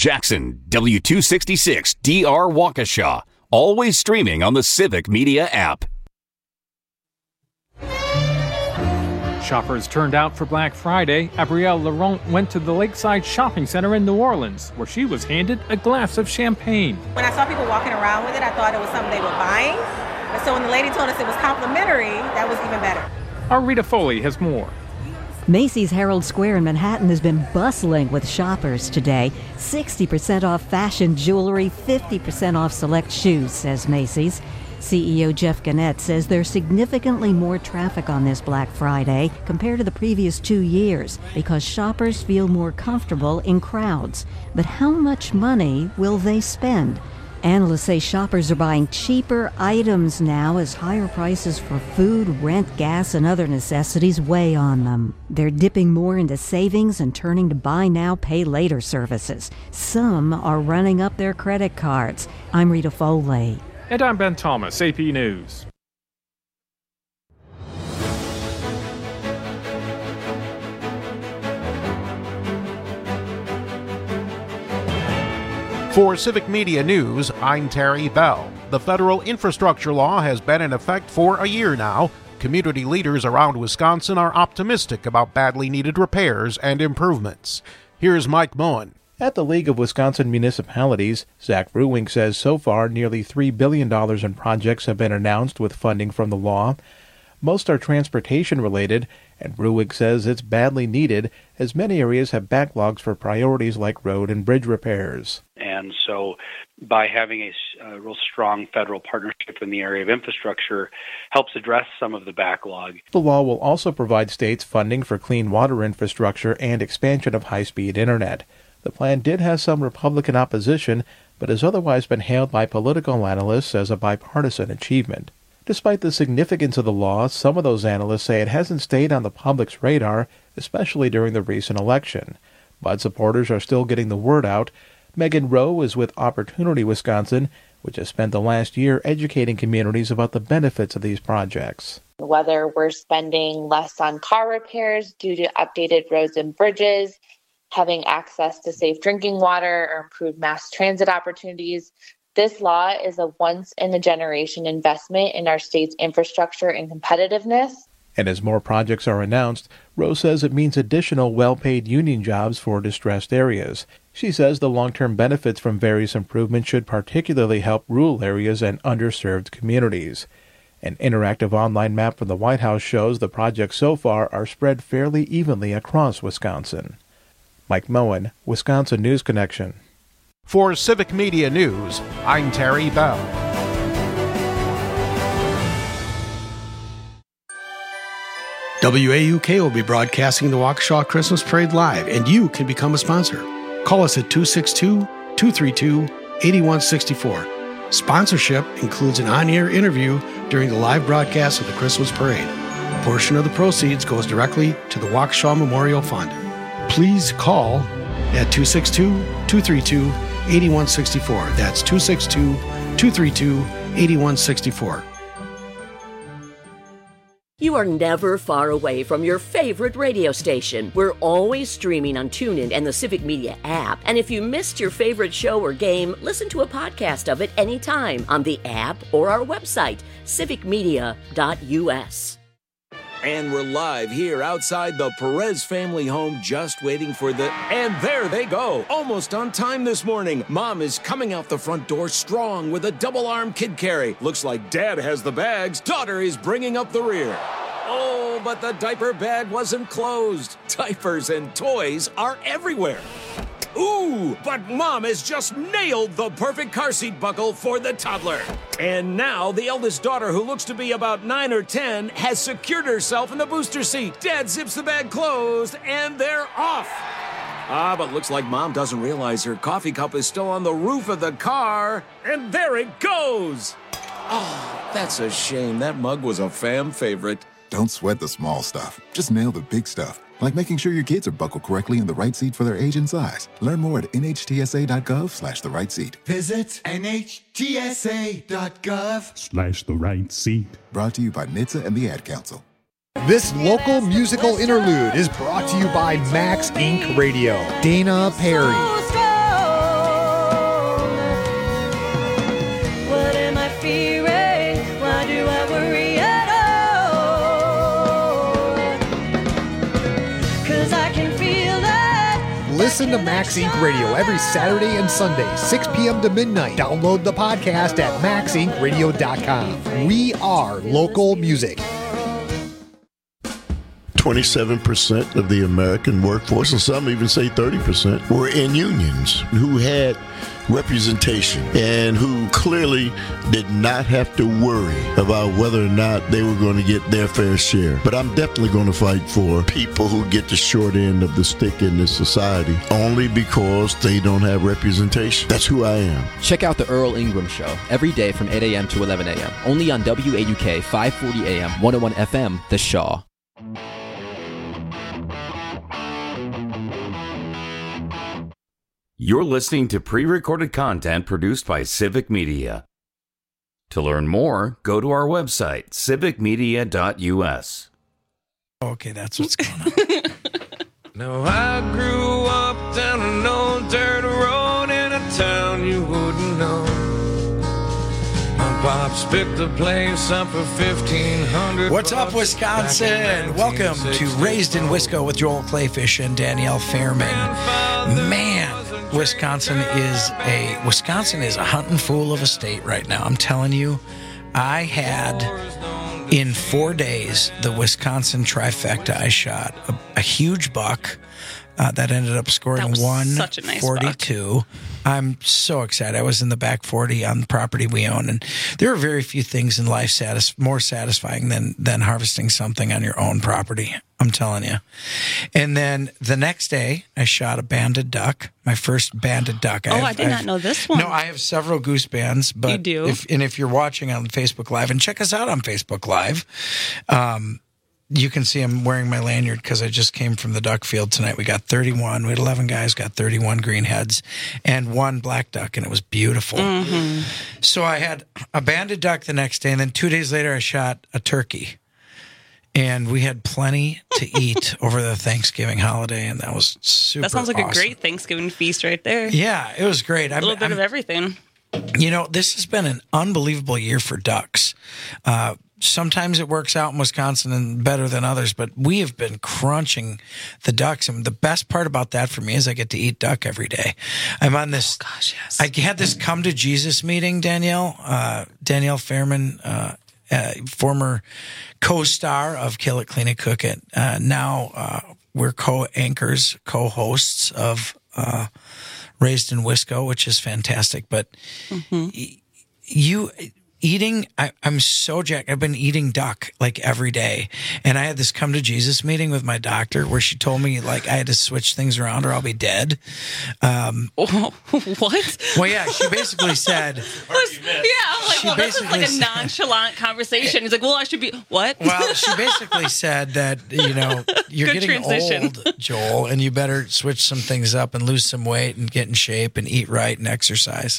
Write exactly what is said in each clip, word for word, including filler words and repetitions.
Jackson, W two sixty-six D R Waukesha. Always streaming on the Civic Media app. Shoppers turned out for Black Friday. Abrielle Laurent went to the Lakeside Shopping Center in New Orleans, where she was handed a glass of champagne. When I saw people walking around with it, I thought it was something they were buying. But so when the lady told us it was complimentary, that was even better. Our Rita Foley has more. Macy's Herald Square in Manhattan has been bustling with shoppers today. sixty percent off fashion jewelry, fifty percent off select shoes, says Macy's. C E O Jeff Gannett says there's significantly more traffic on this Black Friday compared to the previous two years because shoppers feel more comfortable in crowds. But how much money will they spend? Analysts say shoppers are buying cheaper items now as higher prices for food, rent, gas, and other necessities weigh on them. They're dipping more into savings and turning to buy now, pay later services. Some are running up their credit cards. I'm Rita Foley. And I'm Ben Thomas, A P News. For Civic Media News, I'm Terry Bell. The federal infrastructure law has been in effect for a year now. Community leaders around Wisconsin are optimistic about badly needed repairs and improvements. Here's Mike Moen. At the League of Wisconsin Municipalities, Zach Bruwink says so far nearly three billion dollars in projects have been announced with funding from the law. Most are transportation-related, and Bruwink says it's badly needed as many areas have backlogs for priorities like road and bridge repairs. And so by having a, a real strong federal partnership in the area of infrastructure helps address some of the backlog. The law will also provide states funding for clean water infrastructure and expansion of high-speed internet. The plan did have some Republican opposition, but has otherwise been hailed by political analysts as a bipartisan achievement. Despite the significance of the law, some of those analysts say it hasn't stayed on the public's radar, especially during the recent election. But supporters are still getting the word out. Megan Rowe is with Opportunity Wisconsin, which has spent the last year educating communities about the benefits of these projects. Whether we're spending less on car repairs due to updated roads and bridges, having access to safe drinking water, or improved mass transit opportunities, this law is a once-in-a-generation investment in our state's infrastructure and competitiveness. And as more projects are announced, Rose says it means additional well-paid union jobs for distressed areas. She says the long-term benefits from various improvements should particularly help rural areas and underserved communities. An interactive online map from the White House shows the projects so far are spread fairly evenly across Wisconsin. Mike Moen, Wisconsin News Connection. For Civic Media News, I'm Terry Bell. W A U K will be broadcasting the Waukesha Christmas Parade live, and you can become a sponsor. Call us at two six two, two three two, eight one six four. Sponsorship includes an on-air interview during the live broadcast of the Christmas Parade. A portion of the proceeds goes directly to the Waukesha Memorial Fund. Please call at two six two, two three two, eight one six four. That's two six two, two three two, eight one six four. You are never far away from your favorite radio station. We're always streaming on TuneIn and the Civic Media app. And if you missed your favorite show or game, listen to a podcast of it anytime on the app or our website, civic media dot u s. And we're live here outside the Perez family home, just waiting for the... And there they go, almost on time this morning. Mom is coming out the front door strong with a double-arm kid carry. Looks like Dad has the bags. Daughter is bringing up the rear. Oh, but the diaper bag wasn't closed. Diapers and toys are everywhere. Ooh, but Mom has just nailed the perfect car seat buckle for the toddler. And now the eldest daughter, who looks to be about nine or ten, has secured herself in the booster seat. Dad zips the bag closed, and they're off. Ah, but looks like Mom doesn't realize her coffee cup is still on the roof of the car. And there it goes. Oh, that's a shame. That mug was a fam favorite. Don't sweat the small stuff. Just nail the big stuff. Like making sure your kids are buckled correctly in the right seat for their age and size. Learn more at N H T S A dot gov slash the right seat. Visit N H T S A dot gov slash the right seat. Brought to you by N H T S A and the Ad Council. This local musical interlude is brought to you by Max Incorporated. Radio. Dana Perry. Listen to Max Inc Radio every Saturday and Sunday, six p.m. to midnight. Download the podcast at max inc radio dot com. We are local music. twenty-seven percent of the American workforce, and some even say thirty percent, were in unions who had representation and who clearly did not have to worry about whether or not they were going to get their fair share. But I'm definitely going to fight for people who get the short end of the stick in this society only because they don't have representation. That's who I am. Check out the Earl Ingram Show every day from eight a.m. to eleven a.m. only on W A U K five forty A M, one oh one F M, The Shaw. You're listening to pre-recorded content produced by Civic Media. To learn more, go to our website, civic media dot u s. Okay, that's what's going on. No, I grew up down an old dirt road in a town you wouldn't know. My pops picked the place up for fifteen hundred. What's up, Wisconsin? Welcome to Raised in Wisco with Joel Clayfish and Danielle Fairman. Man, Wisconsin is a Wisconsin is a hunting fool of a state right now. I'm telling you, I had in four days the Wisconsin trifecta. I shot a, a huge buck uh, that ended up scoring one forty-two. Nice, I'm so excited. I was in the back forty on the property we own, and there are very few things in life satis- more satisfying than than harvesting something on your own property. I'm telling you. And then the next day, I shot a banded duck, my first banded duck. Oh, I, have, I did I not have, know this one. No, I have several goose bands. But you do? If, and if you're watching on Facebook Live, and check us out on Facebook Live, um, you can see I'm wearing my lanyard because I just came from the duck field tonight. We got thirty-one. We had eleven guys, got thirty-one greenheads, and one black duck, and it was beautiful. Mm-hmm. So I had a banded duck the next day, and then two days later I shot a turkey. And we had plenty to eat over the Thanksgiving holiday, and that was super That sounds like awesome. a great Thanksgiving feast right there. Yeah, it was great. A little I'm, bit I'm, of everything. You know, this has been an unbelievable year for ducks. Uh, sometimes it works out in Wisconsin and better than others, but we have been crunching the ducks. And the best part about that for me is I get to eat duck every day. I'm on this. Oh, gosh, yes. I had this come to Jesus meeting, Danielle. Uh, Danielle Fairman, uh, uh, former co-star of Kill It, Clean It, Cook It. Uh, now uh, we're co-anchors, co-hosts of uh, Raised in Wisco, which is fantastic. But mm-hmm. y- you eating, I, I'm so jacked. I've been eating duck like every day. And I had this come to Jesus meeting with my doctor where she told me like I had to switch things around or I'll be dead. Um, oh, what? Well, yeah, she basically said. Yeah, I'm like, She well, this is like a basically nonchalant conversation. He's like, well, I should be, what? Well, she basically said that, you know, you're Good getting transition. old, Joel, and you better switch some things up and lose some weight and get in shape and eat right and exercise.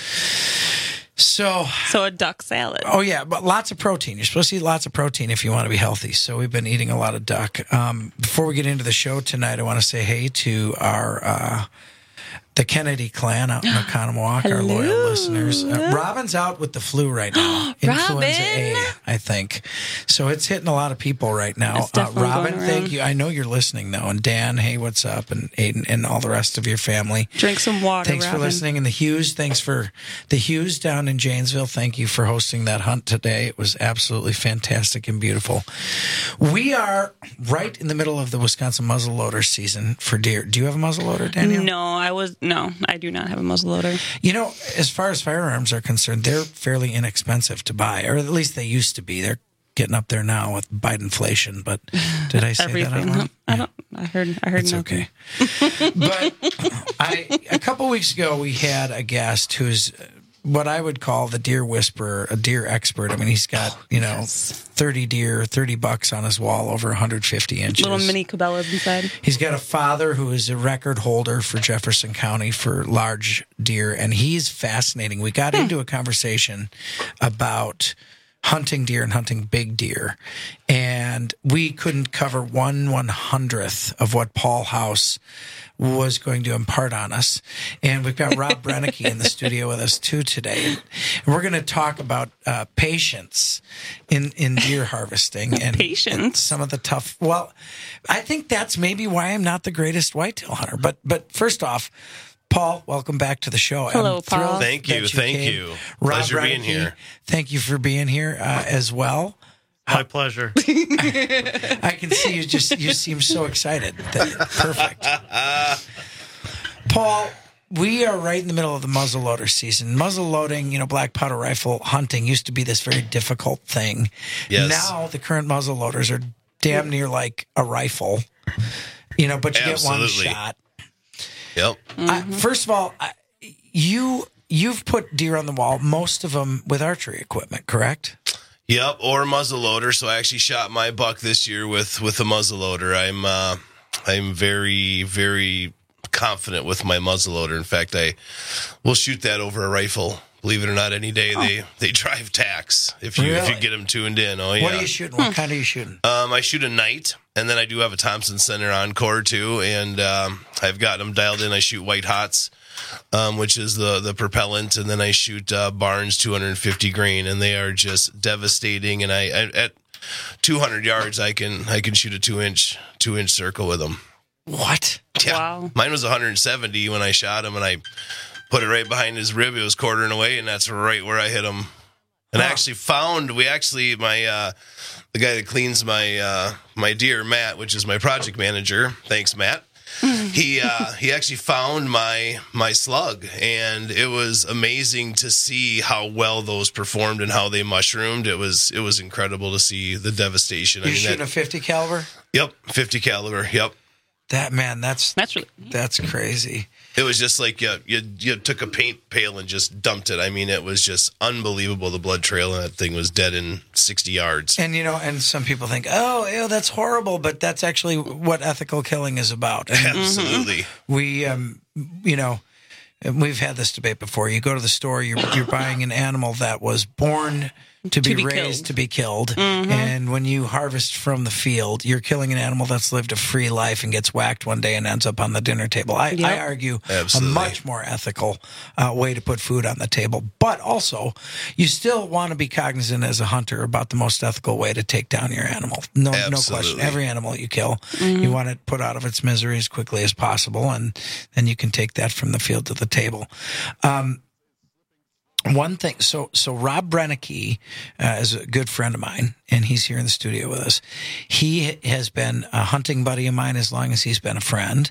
So, so a duck salad. Oh, yeah, but lots of protein. You're supposed to eat lots of protein if you want to be healthy. So we've been eating a lot of duck. Um, before we get into the show tonight, I want to say hey to our uh, the Kennedy clan out in Oconomowoc, our loyal listeners. Uh, Robin's out with the flu right now. Influenza A, I think. So it's hitting a lot of people right now. Uh, Robin, thank you. I know you're listening, though. And Dan, hey, what's up? And Aiden and all the rest of your family. Drink some water, Thanks Robin. for listening. And the Hughes, thanks for the Hughes down in Janesville. Thank you for hosting that hunt today. It was absolutely fantastic and beautiful. We are right in the middle of the Wisconsin muzzleloader season for deer. Do you have a muzzleloader, Danielle? No, I was, no, I do not have a muzzleloader. You know, as far as firearms are concerned, they're fairly inexpensive to buy, or at least they used to be. They're getting up there now with Bidenflation, but did I say Everything. that out loud? I don't, I heard, I heard It's nothing. okay. But I, a couple weeks ago, we had a guest who's what I would call the deer whisperer, a deer expert. I mean, he's got, you know, thirty deer, thirty bucks on his wall, over one hundred fifty inches. Little mini Cabela's inside. He's got a father who is a record holder for Jefferson County for large deer, and he's fascinating. We got hmm. into a conversation about hunting deer and hunting big deer, and we couldn't cover one one hundredth of what Paul House was going to impart on us. And we've got Rob Brennicky in the studio with us too today. And we're going to talk about uh, patience in, in deer harvesting and patience. Some of the tough. Well, I think that's maybe why I'm not the greatest whitetail hunter. But but first off, Paul, welcome back to the show. Hello, I'm Paul. Thank you, you thank came. you. Rob Pleasure being Brennicky, here. Thank you for being here uh, as well. My pleasure. I, I can see you just you seem so excited. That, perfect. Paul, we are right in the middle of the muzzleloader season. Muzzleloading, you know, black powder rifle hunting used to be this very difficult thing. Yes. Now the current muzzleloaders are damn near like a rifle, you know, but you Absolutely. get one shot. Yep. I, first of all, I, you you've put deer on the wall, most of them with archery equipment, correct? Yep, or muzzleloader. So I actually shot my buck this year with with a muzzleloader. I'm uh, I'm very very confident with my muzzleloader. In fact, I will shoot that over a rifle. Believe it or not, any day. Oh. They they drive tacks if you Really? if you get them tuned in. Oh yeah. What are you shooting? What kind are you shooting? Um, I shoot a Knight, and then I do have a Thompson Center Encore too, and um, I've got them dialed in. I shoot White Hots, um, which is the the propellant, and then I shoot uh, Barnes two hundred fifty grain, and they are just devastating. And I, I at two hundred yards, I can I can shoot a two inch two inch circle with them. What? Yeah. Wow. Mine was one hundred seventy when I shot him, and I put it right behind his rib. It was quartering away, and that's right where I hit him. And I actually found, we actually, my, uh, the guy that cleans my, uh, my deer, Matt, which is my project manager. Thanks, Matt. he, uh, he actually found my, my slug, and it was amazing to see how well those performed and how they mushroomed. It was, it was incredible to see the devastation. You I mean, shooting that, a fifty caliber? Yep. fifty caliber. Yep. That man, that's that's really that's crazy. It was just like you, you you took a paint pail and just dumped it. I mean, it was just unbelievable. The blood trail in that thing was dead in sixty yards. And, you know, and some people think, oh, ew, that's horrible, but that's actually what ethical killing is about. And Absolutely. We, um, you know, we've had this debate before. You go to the store, you're, you're buying an animal that was born to be, To be raised killed. to be killed. Mhm. And when you harvest from the field, you're killing an animal that's lived a free life and gets whacked one day and ends up on the dinner table. I, Yep. I argue Absolutely. a much more ethical uh, way to put food on the table. But also, you still want to be cognizant as a hunter about the most ethical way to take down your animal. No, no question. Absolutely. Every animal you kill, you want it put out of its misery as quickly as possible, and then you can take that from the field to the table. Um, One thing, so so Rob Brennicky uh, is a good friend of mine, and he's here in the studio with us. He has been a hunting buddy of mine as long as he's been a friend.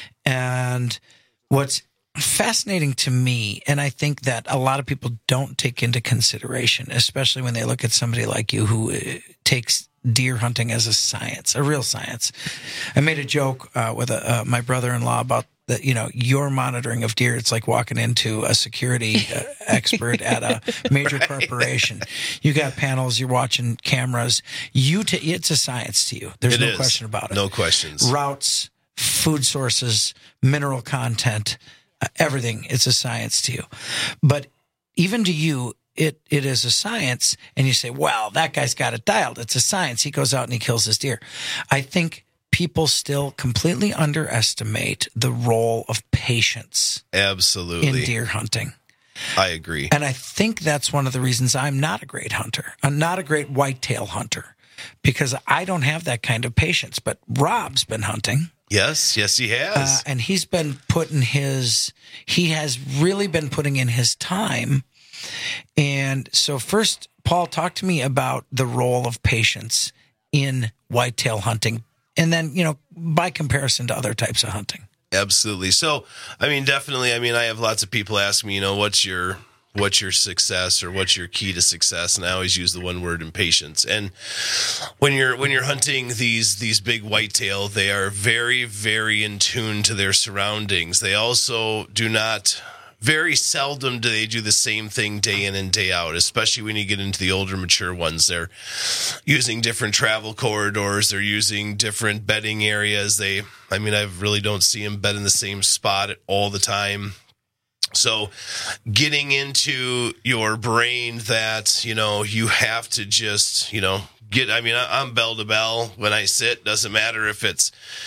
And what's fascinating to me, and I think that a lot of people don't take into consideration, especially when they look at somebody like you who uh, takes deer hunting as a science, a real science. I made a joke uh, with a, uh, my brother-in-law about that, you know, your monitoring of deer, it's like walking into a security uh, expert at a major right. corporation. You got panels, you're watching cameras. You t- It's a science to you. There's It no is. question about it. No questions. Routes, food sources, mineral content, uh, everything. It's a science to you. But even to you, it it is a science. And you say, well, that guy's got it dialed. It's a science. He goes out and he kills his deer. I think people still completely underestimate the role of patience Absolutely. in deer hunting. I agree. And I think that's one of the reasons I'm not a great hunter. I'm not a great whitetail hunter because I don't have that kind of patience. But Rob's been hunting. Yes, yes, he has. Uh, and he's been putting his, he has really been putting in his time. And so first, Paul, talk to me about the role of patience in whitetail hunting. And then, you know, by comparison to other types of hunting. Absolutely. So, I mean, definitely, I mean, I have lots of people ask me, you know, what's your what's your success or what's your key to success? And I always use the one word, impatience. And when you're when you're hunting these these big whitetail, they are very, very in tune to their surroundings. They also do not Very seldom do they do the same thing day in and day out, especially when you get into the older, mature ones. They're using different travel corridors. They're using different bedding areas. They, I mean, I really don't see them bed in the same spot all the time. So getting into your brain that, you know, you have to just, you know, get, I mean, I'm bell to bell when I sit. Doesn't matter if it's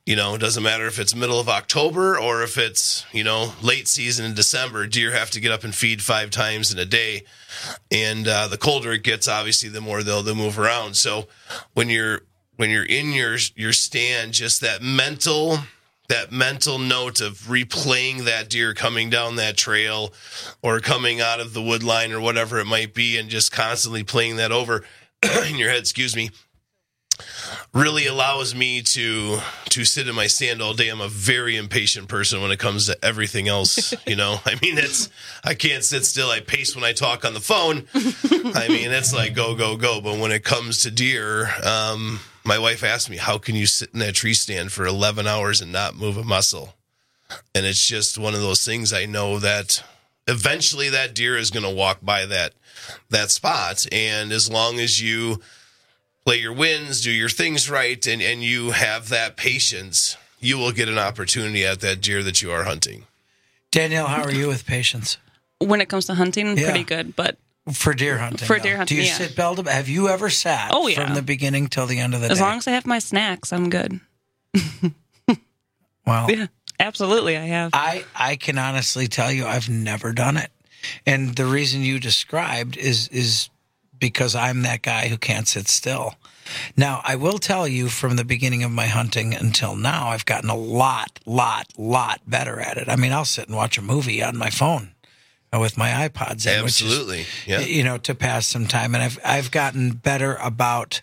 You know, it doesn't matter if it's middle of October or if it's, you know, late season in December. Deer have to get up and feed five times in a day. And uh, the colder it gets, obviously, the more they'll, they'll move around. So when you're when you're in your your stand, just that mental that mental note of replaying that deer coming down that trail or coming out of the wood line or whatever it might be, and just constantly playing that over in your head, excuse me, really allows me to to sit in my stand all day. I'm a very impatient person when it comes to everything else. You know, I mean, it's I can't sit still. I pace when I talk on the phone. I mean, it's like go, go, go. But when it comes to deer, um, my wife asked me, how can you sit in that tree stand for eleven hours and not move a muscle? And it's just one of those things. I know that eventually that deer is going to walk by that that spot. And as long as you play your wins, do your things right, and, and you have that patience, you will get an opportunity at that deer that you are hunting. Danielle, how are you with patience? When it comes to hunting, Yeah. pretty good, but For deer hunting. For though. deer hunting, Do you yeah. sit bell to Have you ever sat Oh, yeah. from the beginning till the end of the as day? long as I have my snacks, I'm good. Wow. Yeah, absolutely, I have. I, I can honestly tell you I've never done it. And the reason you described is is because I'm that guy who can't sit still. Now, I will tell you from the beginning of my hunting until now, I've gotten a lot, lot, lot better at it. I mean, I'll sit and watch a movie on my phone with my iPods in, Absolutely, which is, yeah. you know, to pass some time. And I've I've gotten better about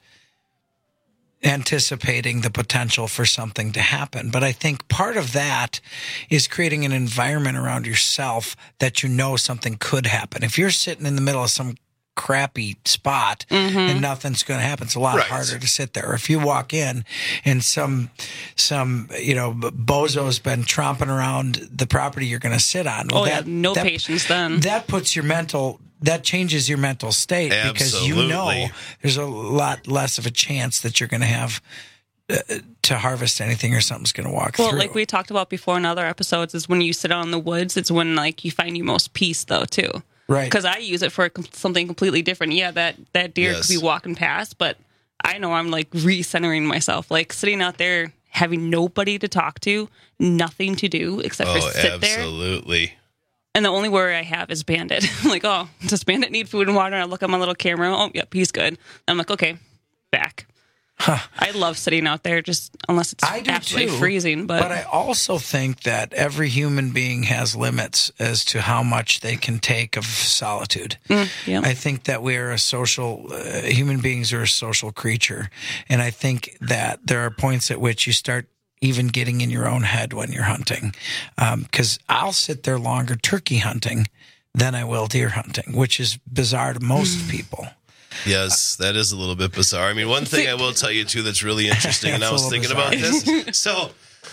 anticipating the potential for something to happen. But I think part of that is creating an environment around yourself that you know something could happen. If you're sitting in the middle of some crappy spot Mm-hmm. and nothing's going to happen, it's a lot Right. harder to sit there. If you walk in and some some you know bozo's been tromping around the property you're going to sit on, well, Oh, yeah, that, no that- patience then. That puts your mental that changes your mental state because you know Absolutely. there's a lot less of a chance that you're going to have uh, to harvest anything or something's going to walk Well, through. like we talked about before in other episodes, is when you sit out in the woods, it's when like you find your most peace, though, too. Right. Because I use it for com- something completely different. Yeah, that, that deer Yes. could be walking past, but I know I'm like recentering myself, like sitting out there, having nobody to talk to, nothing to do except Oh, for sit there. absolutely. And the only worry I have is Bandit. I'm like, oh, does Bandit need food and water? And I look at my little camera. Oh, yep, he's good. I'm like, okay, back. I love sitting out there, just unless it's I do absolutely too, freezing. But, I also think that every human being has limits as to how much they can take of solitude. Mm, yep. I think that we are a social, uh, human beings are a social creature. And I think that there are points at which you start even getting in your own head when you're hunting. Because I'll sit there longer turkey hunting than I will deer hunting, which is bizarre to most people. Yes, that is a little bit bizarre. I mean, one thing I will tell you, too, that's really interesting, and I It's a was little thinking about bizarre. this. So,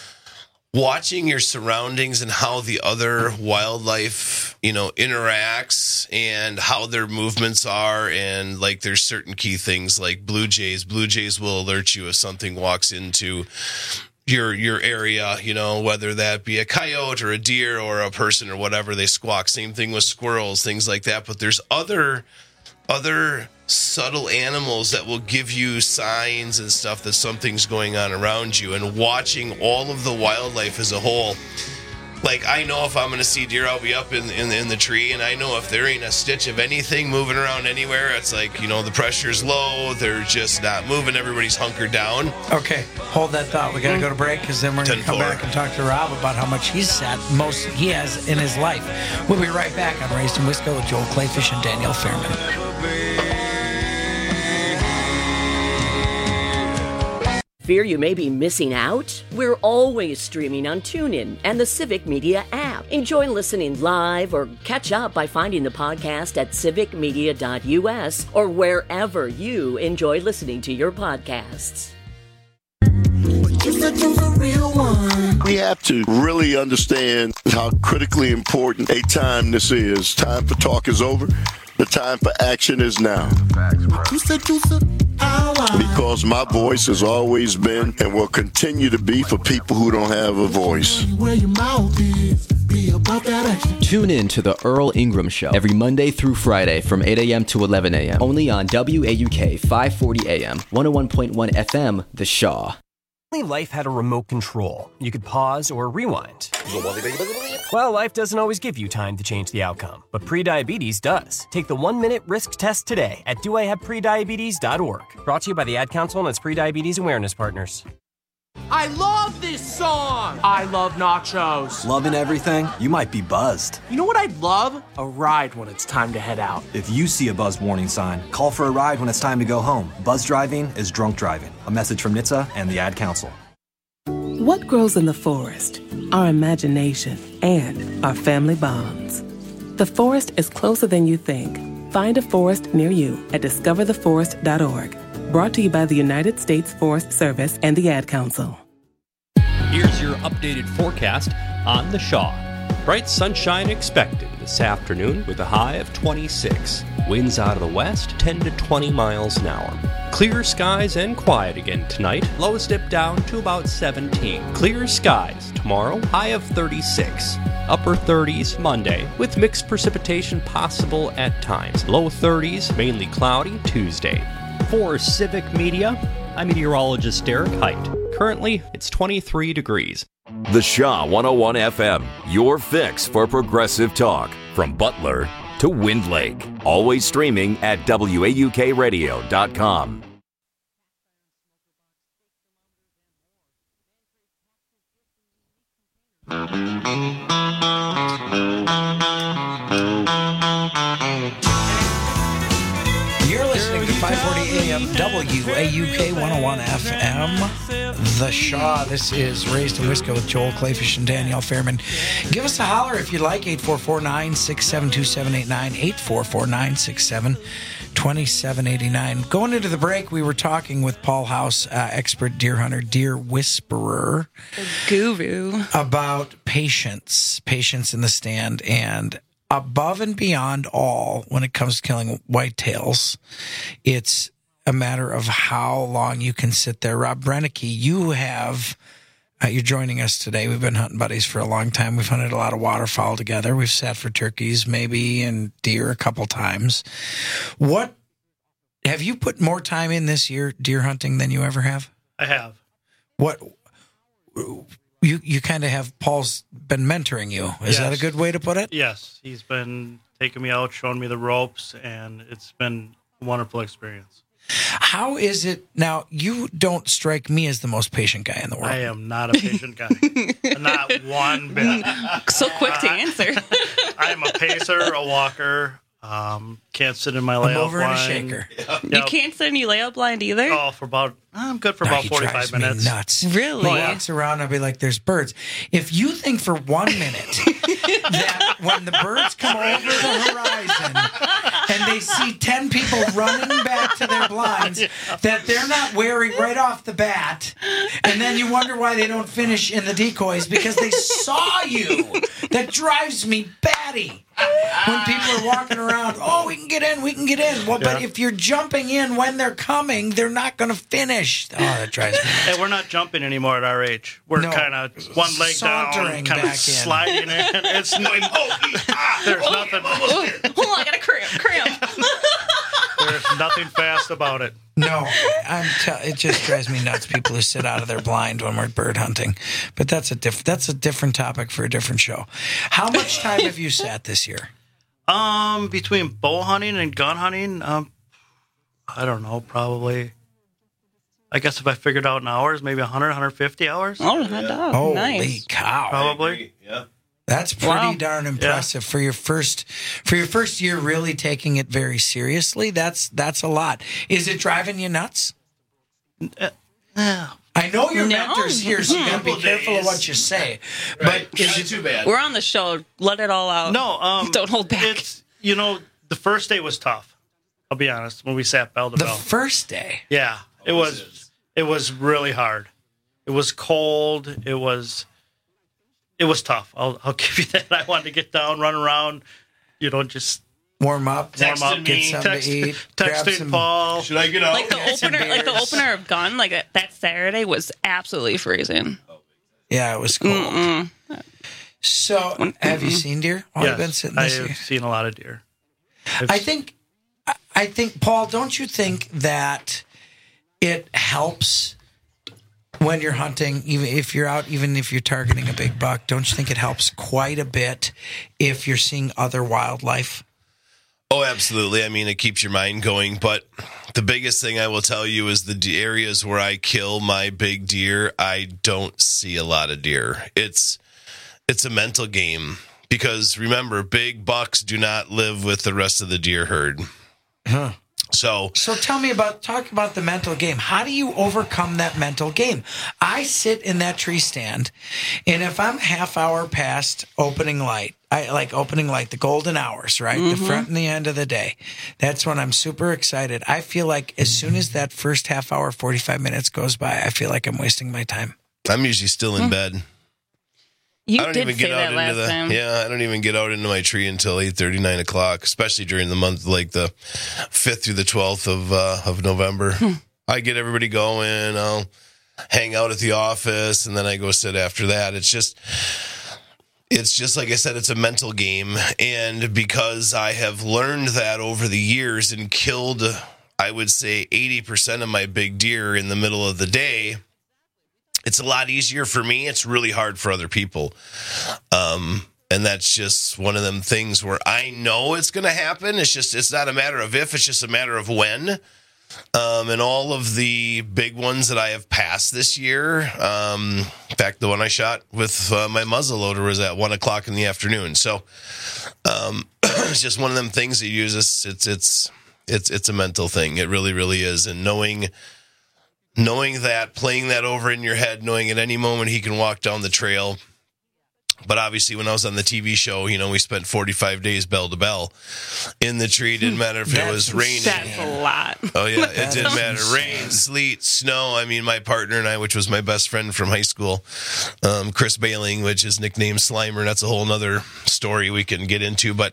watching your surroundings and how the other wildlife, you know, interacts and how their movements are, and like there's certain key things like blue jays. Blue jays will alert you if something walks into your your area, you know, whether that be a coyote or a deer or a person or whatever, they squawk. Same thing with squirrels, things like that. But there's other other subtle animals that will give you signs and stuff that something's going on around you. And watching all of the wildlife as a whole, like I know if I'm going to see deer, I'll be up in, in in the tree, and I know if there ain't a stitch of anything moving around anywhere, it's like, you know, the pressure's low, they're just not moving, everybody's hunkered down. Okay, hold that thought. We got to go to break because then we're going to come back and talk to Rob about how much he's sat, most he has in his life. We'll be right back on Raised in Wisco with Joel Clayfish and Danielle Fairman. Fear you may be missing out? We're always streaming on TuneIn and the Civic Media app. Enjoy listening live or catch up by finding the podcast at civic media dot u s or wherever you enjoy listening to your podcasts. We have to really understand how critically important a time this is. Time for talk is over. The time for action is now. Because my voice has always been and will continue to be for people who don't have a voice. Tune in to The Earl Ingram Show every Monday through Friday from eight a.m. to eleven a.m. only on W A U K five forty A M, one oh one point one F M, The Shaw. Life had a remote control. You could pause or rewind. Well, life doesn't always give you time to change the outcome, but prediabetes does. Take the one-minute risk test today at do I have prediabetes dot org. Brought to you by the Ad Council and its prediabetes awareness partners. I love this song! I love nachos. Loving everything? You might be buzzed. You know what I'd love? A ride when it's time to head out. If you see a buzzed warning sign, call for a ride when it's time to go home. Buzz driving is drunk driving. A message from N H T S A and the Ad Council. What grows in the forest? Our imagination and our family bonds. The forest is closer than you think. Find a forest near you at discover the forest dot org. Brought to you by the United States Forest Service and the Ad Council. Here's your updated forecast on the Shaw. Bright sunshine expected this afternoon with a high of twenty-six. Winds out of the west, ten to twenty miles an hour. Clear skies and quiet again tonight. Lows dip down to about seventeen. Clear skies tomorrow, high of thirty-six. Upper thirties Monday, with mixed precipitation possible at times. Low thirties, mainly cloudy Tuesday. For Civic Media, I'm meteorologist Derek Height. Currently, it's twenty-three degrees. The Shaw one oh one F M, your fix for progressive talk. From Butler to Wind Lake. Always streaming at W A U K radio dot com. You're listening to five forty A M W A U K one oh one F M, The Shaw. This is Raised in Wisco with Joel Clayfish and Danielle Fairman. Give us a holler if you'd like, eight four four, nine six seven, two seven eight nine, eight four four, nine six seven, two seven eight nine. Going into the break, we were talking with Paul House, uh, expert deer hunter, deer whisperer, guru, about patience, patience in the stand, and above and beyond all, when it comes to killing whitetails, it's a matter of how long you can sit there. Rob Brennicky, you have, uh, you're joining us today. We've been hunting buddies for a long time. We've hunted a lot of waterfowl together. We've sat for turkeys, maybe, and deer a couple times. What, have you put more time in this year deer hunting than you ever have? I have. What, you you kind of have, Paul's been mentoring you. Is yes. that a good way to put it? Yes. He's been taking me out, showing me the ropes, and it's been a wonderful experience. How is it now? You don't strike me as the most patient guy in the world. I am not a patient guy. Not one bit. So quick to answer. I'm a pacer, a walker. Um, can't sit in my a layout mover blind. and a shaker. Yep. You can't sit in your layout blind either? Oh, for about, I'm good for no, about he forty-five drives minutes. Me nuts. Really? He walks around, I'll be like, there's birds. If you think for one minute that when the birds come over the horizon and they see ten people running back to their blinds, yeah. that they're not wary right off the bat, and then you wonder why they don't finish in the decoys because they saw you. That drives me batty. When people are walking around, oh, we can get in, we can get in. Well, yeah. But if you're jumping in when they're coming, they're not going to finish. Oh, that drives me nuts. Hey, we're not jumping anymore at our age. We're no. kind of one leg down, kind of sliding in. in. It's no, oh, there's oh, nothing. Oh, hold on, I got a cramp. Cramp. There's nothing fast about it. No, I'm. T- it just drives me nuts. People who sit out of their blind when we're bird hunting, but that's a diff- That's a different topic for a different show. How much time have you sat this year? Um, between bow hunting and gun hunting, um, I don't know, probably. I guess if I figured out in hours, maybe one hundred, one hundred fifty hours. Oh, hot dog. Holy nice. cow! Probably, yeah. That's pretty wow. darn impressive yeah. for your first for your first year really taking it very seriously. That's that's a lot. Is it driving you nuts? Uh, uh, I know your no. mentor's here, so you gotta be careful of what you say. Right. But is Not it too bad? We're on the show. Let it all out. No, um, don't hold back. It's, you know, the first day was tough. I'll be honest. When we sat bell to the bell, the first day, yeah, it was it was really hard. It was cold. It was. It was tough. I'll, I'll give you that. I wanted to get down, run around, you know, just warm up, warm up, me, get something text, to eat, texting some, Paul. Should I get out? Like the opener, like the opener of Gun, like that, that Saturday was absolutely freezing. Yeah, it was cold. Mm-mm. So, Mm-mm. have you seen deer? Yes, I've been sitting this I have year? seen a lot of deer. I've I think, I think, Paul, don't you think that it helps when you're hunting, even if you're out, even if you're targeting a big buck, don't you think it helps quite a bit if you're seeing other wildlife? Oh, absolutely. I mean, it keeps your mind going. But the biggest thing I will tell you is the d- areas where I kill my big deer, I don't see a lot of deer. It's it's a mental game because, remember, big bucks do not live with the rest of the deer herd. Huh. So, so tell me about, talk about the mental game. How do you overcome that mental game? I sit in that tree stand, and if I'm half hour past opening light, I like opening light, the golden hours, right? Mm-hmm. The front and the end of the day. That's when I'm super excited. I feel like as soon as that first half hour, forty-five minutes goes by, I feel like I'm wasting my time. I'm usually still in mm. bed. You I don't did even say get out that into last the time. yeah. I don't even get out into my tree until eight thirty, nine o'clock, especially during the month like the fifth through the twelfth of uh, of November. Hmm. I get everybody going. I'll hang out at the office, and then I go sit after that. It's just, it's just like I said, it's a mental game, and because I have learned that over the years and killed, I would say eighty percent of my big deer in the middle of the day. It's a lot easier for me. It's really hard for other people. Um, and that's just one of them things where I know it's going to happen. It's just, it's not a matter of if, it's just a matter of when. Um, and all of the big ones that I have passed this year, um, in fact, the one I shot with uh, my muzzleloader was at one o'clock in the afternoon. So um, it's just one of them things that you use. It's, it's, it's, it's, it's a mental thing. It really, really is. And knowing Knowing that, playing that over in your head, knowing at any moment he can walk down the trail. But obviously, when I was on the T V show, you know, we spent forty-five days bell to bell in the tree. Didn't matter if it was raining. That's a lot. Oh, yeah. It didn't matter. Rain, sleet, snow. I mean, my partner and I, which was my best friend from high school, um, Chris Bailing, which is nicknamed Slimer. That's a whole nother story we can get into. But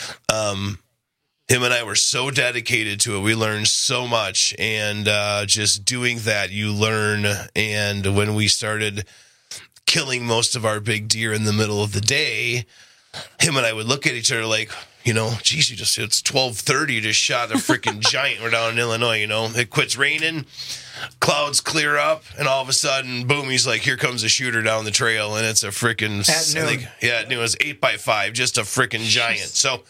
um him and I were so dedicated to it. We learned so much, and uh, just doing that, you learn. And when we started killing most of our big deer in the middle of the day, him and I would look at each other like, you know, geez, you just, it's twelve thirty, you just shot a freaking giant. We're down in Illinois, you know, it quits raining, clouds clear up, and all of a sudden, boom, he's like, here comes a shooter down the trail, and it's a freaking, at noon. I think, yeah, it was eight by five, just a freaking giant. So,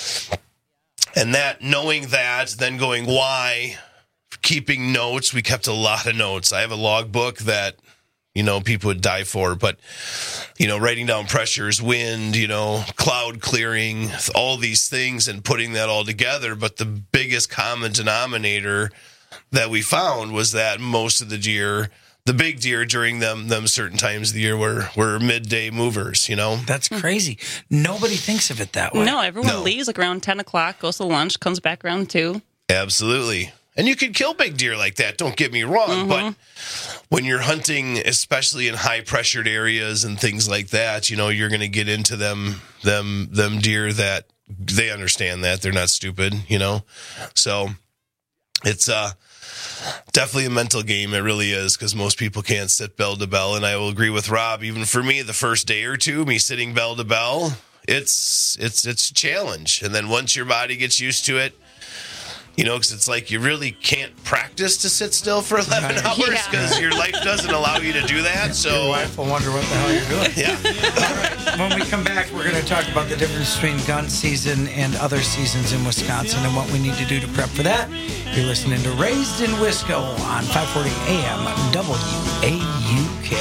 and that, knowing that, then going, why, keeping notes. We kept a lot of notes. I have a logbook that, you know, people would die for, but, you know, writing down pressures, wind, you know, cloud clearing, all these things, and putting that all together. But the biggest common denominator that we found was that most of the deer, the big deer during them them certain times of the year were, were midday movers, you know? That's crazy. Nobody thinks of it that way. No, everyone No. leaves like around ten o'clock, goes to lunch, comes back around two. Absolutely. And you can kill big deer like that, don't get me wrong, Mm-hmm. but when you're hunting, especially in high-pressured areas and things like that, you know, you're going to get into them them them deer that they understand that. They're not stupid, you know? So it's uh, definitely a mental game. It really is, because most people can't sit bell to bell, and I will agree with Rob. Even for me, the first day or two, me sitting bell to bell, it's it's it's a challenge. And then once your body gets used to it, you know, because it's like you really can't practice to sit still for eleven Right. hours Yeah. because your life doesn't allow you to do that. So Your wife will wonder what the hell you're doing. Yeah. All right. When we come back, we're going to talk about the difference between gun season and other seasons in Wisconsin and what we need to do to prep for that. You're listening to Raised in Wisco on five forty A M W A U K.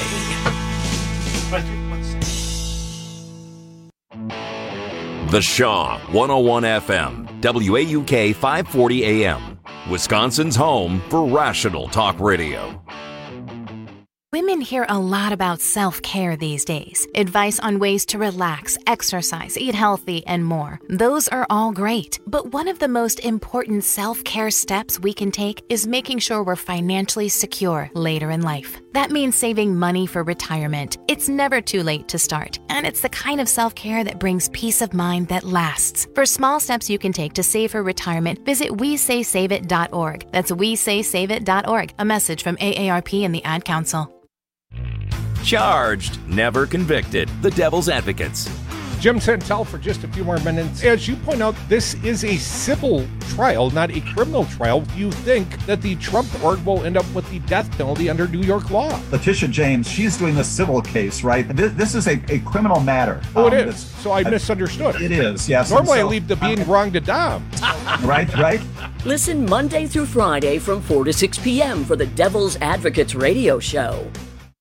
The Shaw one oh one F M, W A U K five forty A M, Wisconsin's home for rational talk radio. Women hear a lot about self-care these days. Advice on ways to relax, exercise, eat healthy, and more. Those are all great. But one of the most important self-care steps we can take is making sure we're financially secure later in life. That means saving money for retirement. It's never too late to start, and it's the kind of self-care that brings peace of mind that lasts. For small steps you can take to save for retirement, visit we say save it dot org. That's we say save it dot org. A message from A A R P and the Ad Council. Charged, never convicted. The Devil's Advocates. Jim Santel for just a few more minutes. As you point out, this is a civil trial, not a criminal trial. You think that the Trump board will end up with the death penalty under New York law. Letitia James, she's doing the civil case, right? This, this is a, a criminal matter. Oh, um, it is. So I misunderstood. It is, yes. Normally so, I leave the being wrong to Dom. Right, right. Listen Monday through Friday from four to six p.m. for the Devil's Advocates radio show.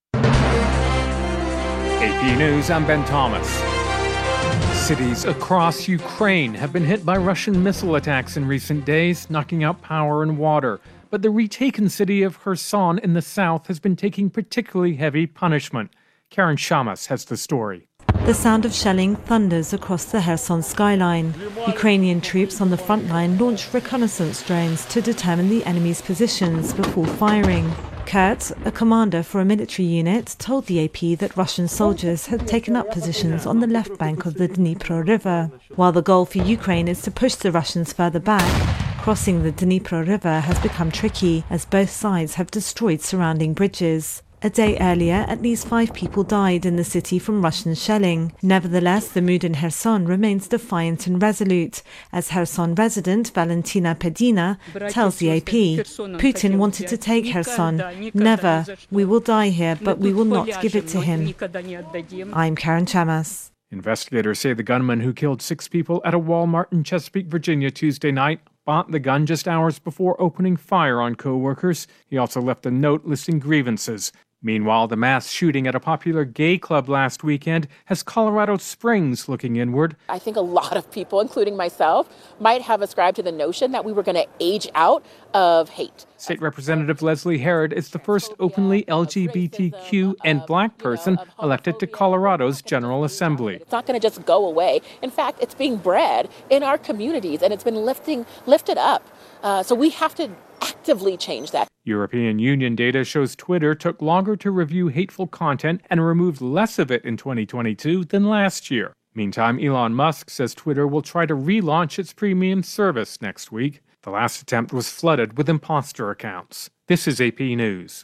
A P News, I'm Ben Thomas. Cities across Ukraine have been hit by Russian missile attacks in recent days, knocking out power and water. But the retaken city of Kherson in the south has been taking particularly heavy punishment. Karen Shamas has the story. The sound of shelling thunders across the Kherson skyline. Ukrainian troops on the front line launched reconnaissance drones to determine the enemy's positions before firing. Kurt, a commander for a military unit, told the A P that Russian soldiers had taken up positions on the left bank of the Dnipro River. While the goal for Ukraine is to push the Russians further back, crossing the Dnipro River has become tricky as both sides have destroyed surrounding bridges. A day earlier, at least five people died in the city from Russian shelling. Nevertheless, the mood in Kherson remains defiant and resolute, as Kherson resident Valentina Pedina tells the A P. Putin wanted to take Kherson. Never. We will die here, but we will not give it to him. I'm Karen Chamas. Investigators say the gunman who killed six people at a Walmart in Chesapeake, Virginia Tuesday night bought the gun just hours before opening fire on co-workers. He also left a note listing grievances. Meanwhile, the mass shooting at a popular gay club last weekend has Colorado Springs looking inward. I think a lot of people, including myself, might have ascribed to the notion that we were going to age out of hate. State Representative Leslie Herod is the first openly L G B T Q and black person elected to Colorado's General Assembly. It's not going to just go away. In fact, it's being bred in our communities, and it's been lifting, lifted up. Uh, so we have to actively change that. European Union data shows Twitter took longer to review hateful content and removed less of it in twenty twenty-two than last year. Meantime, Elon Musk says Twitter will try to relaunch its premium service next week. The last attempt was flooded with imposter accounts. This is A P News.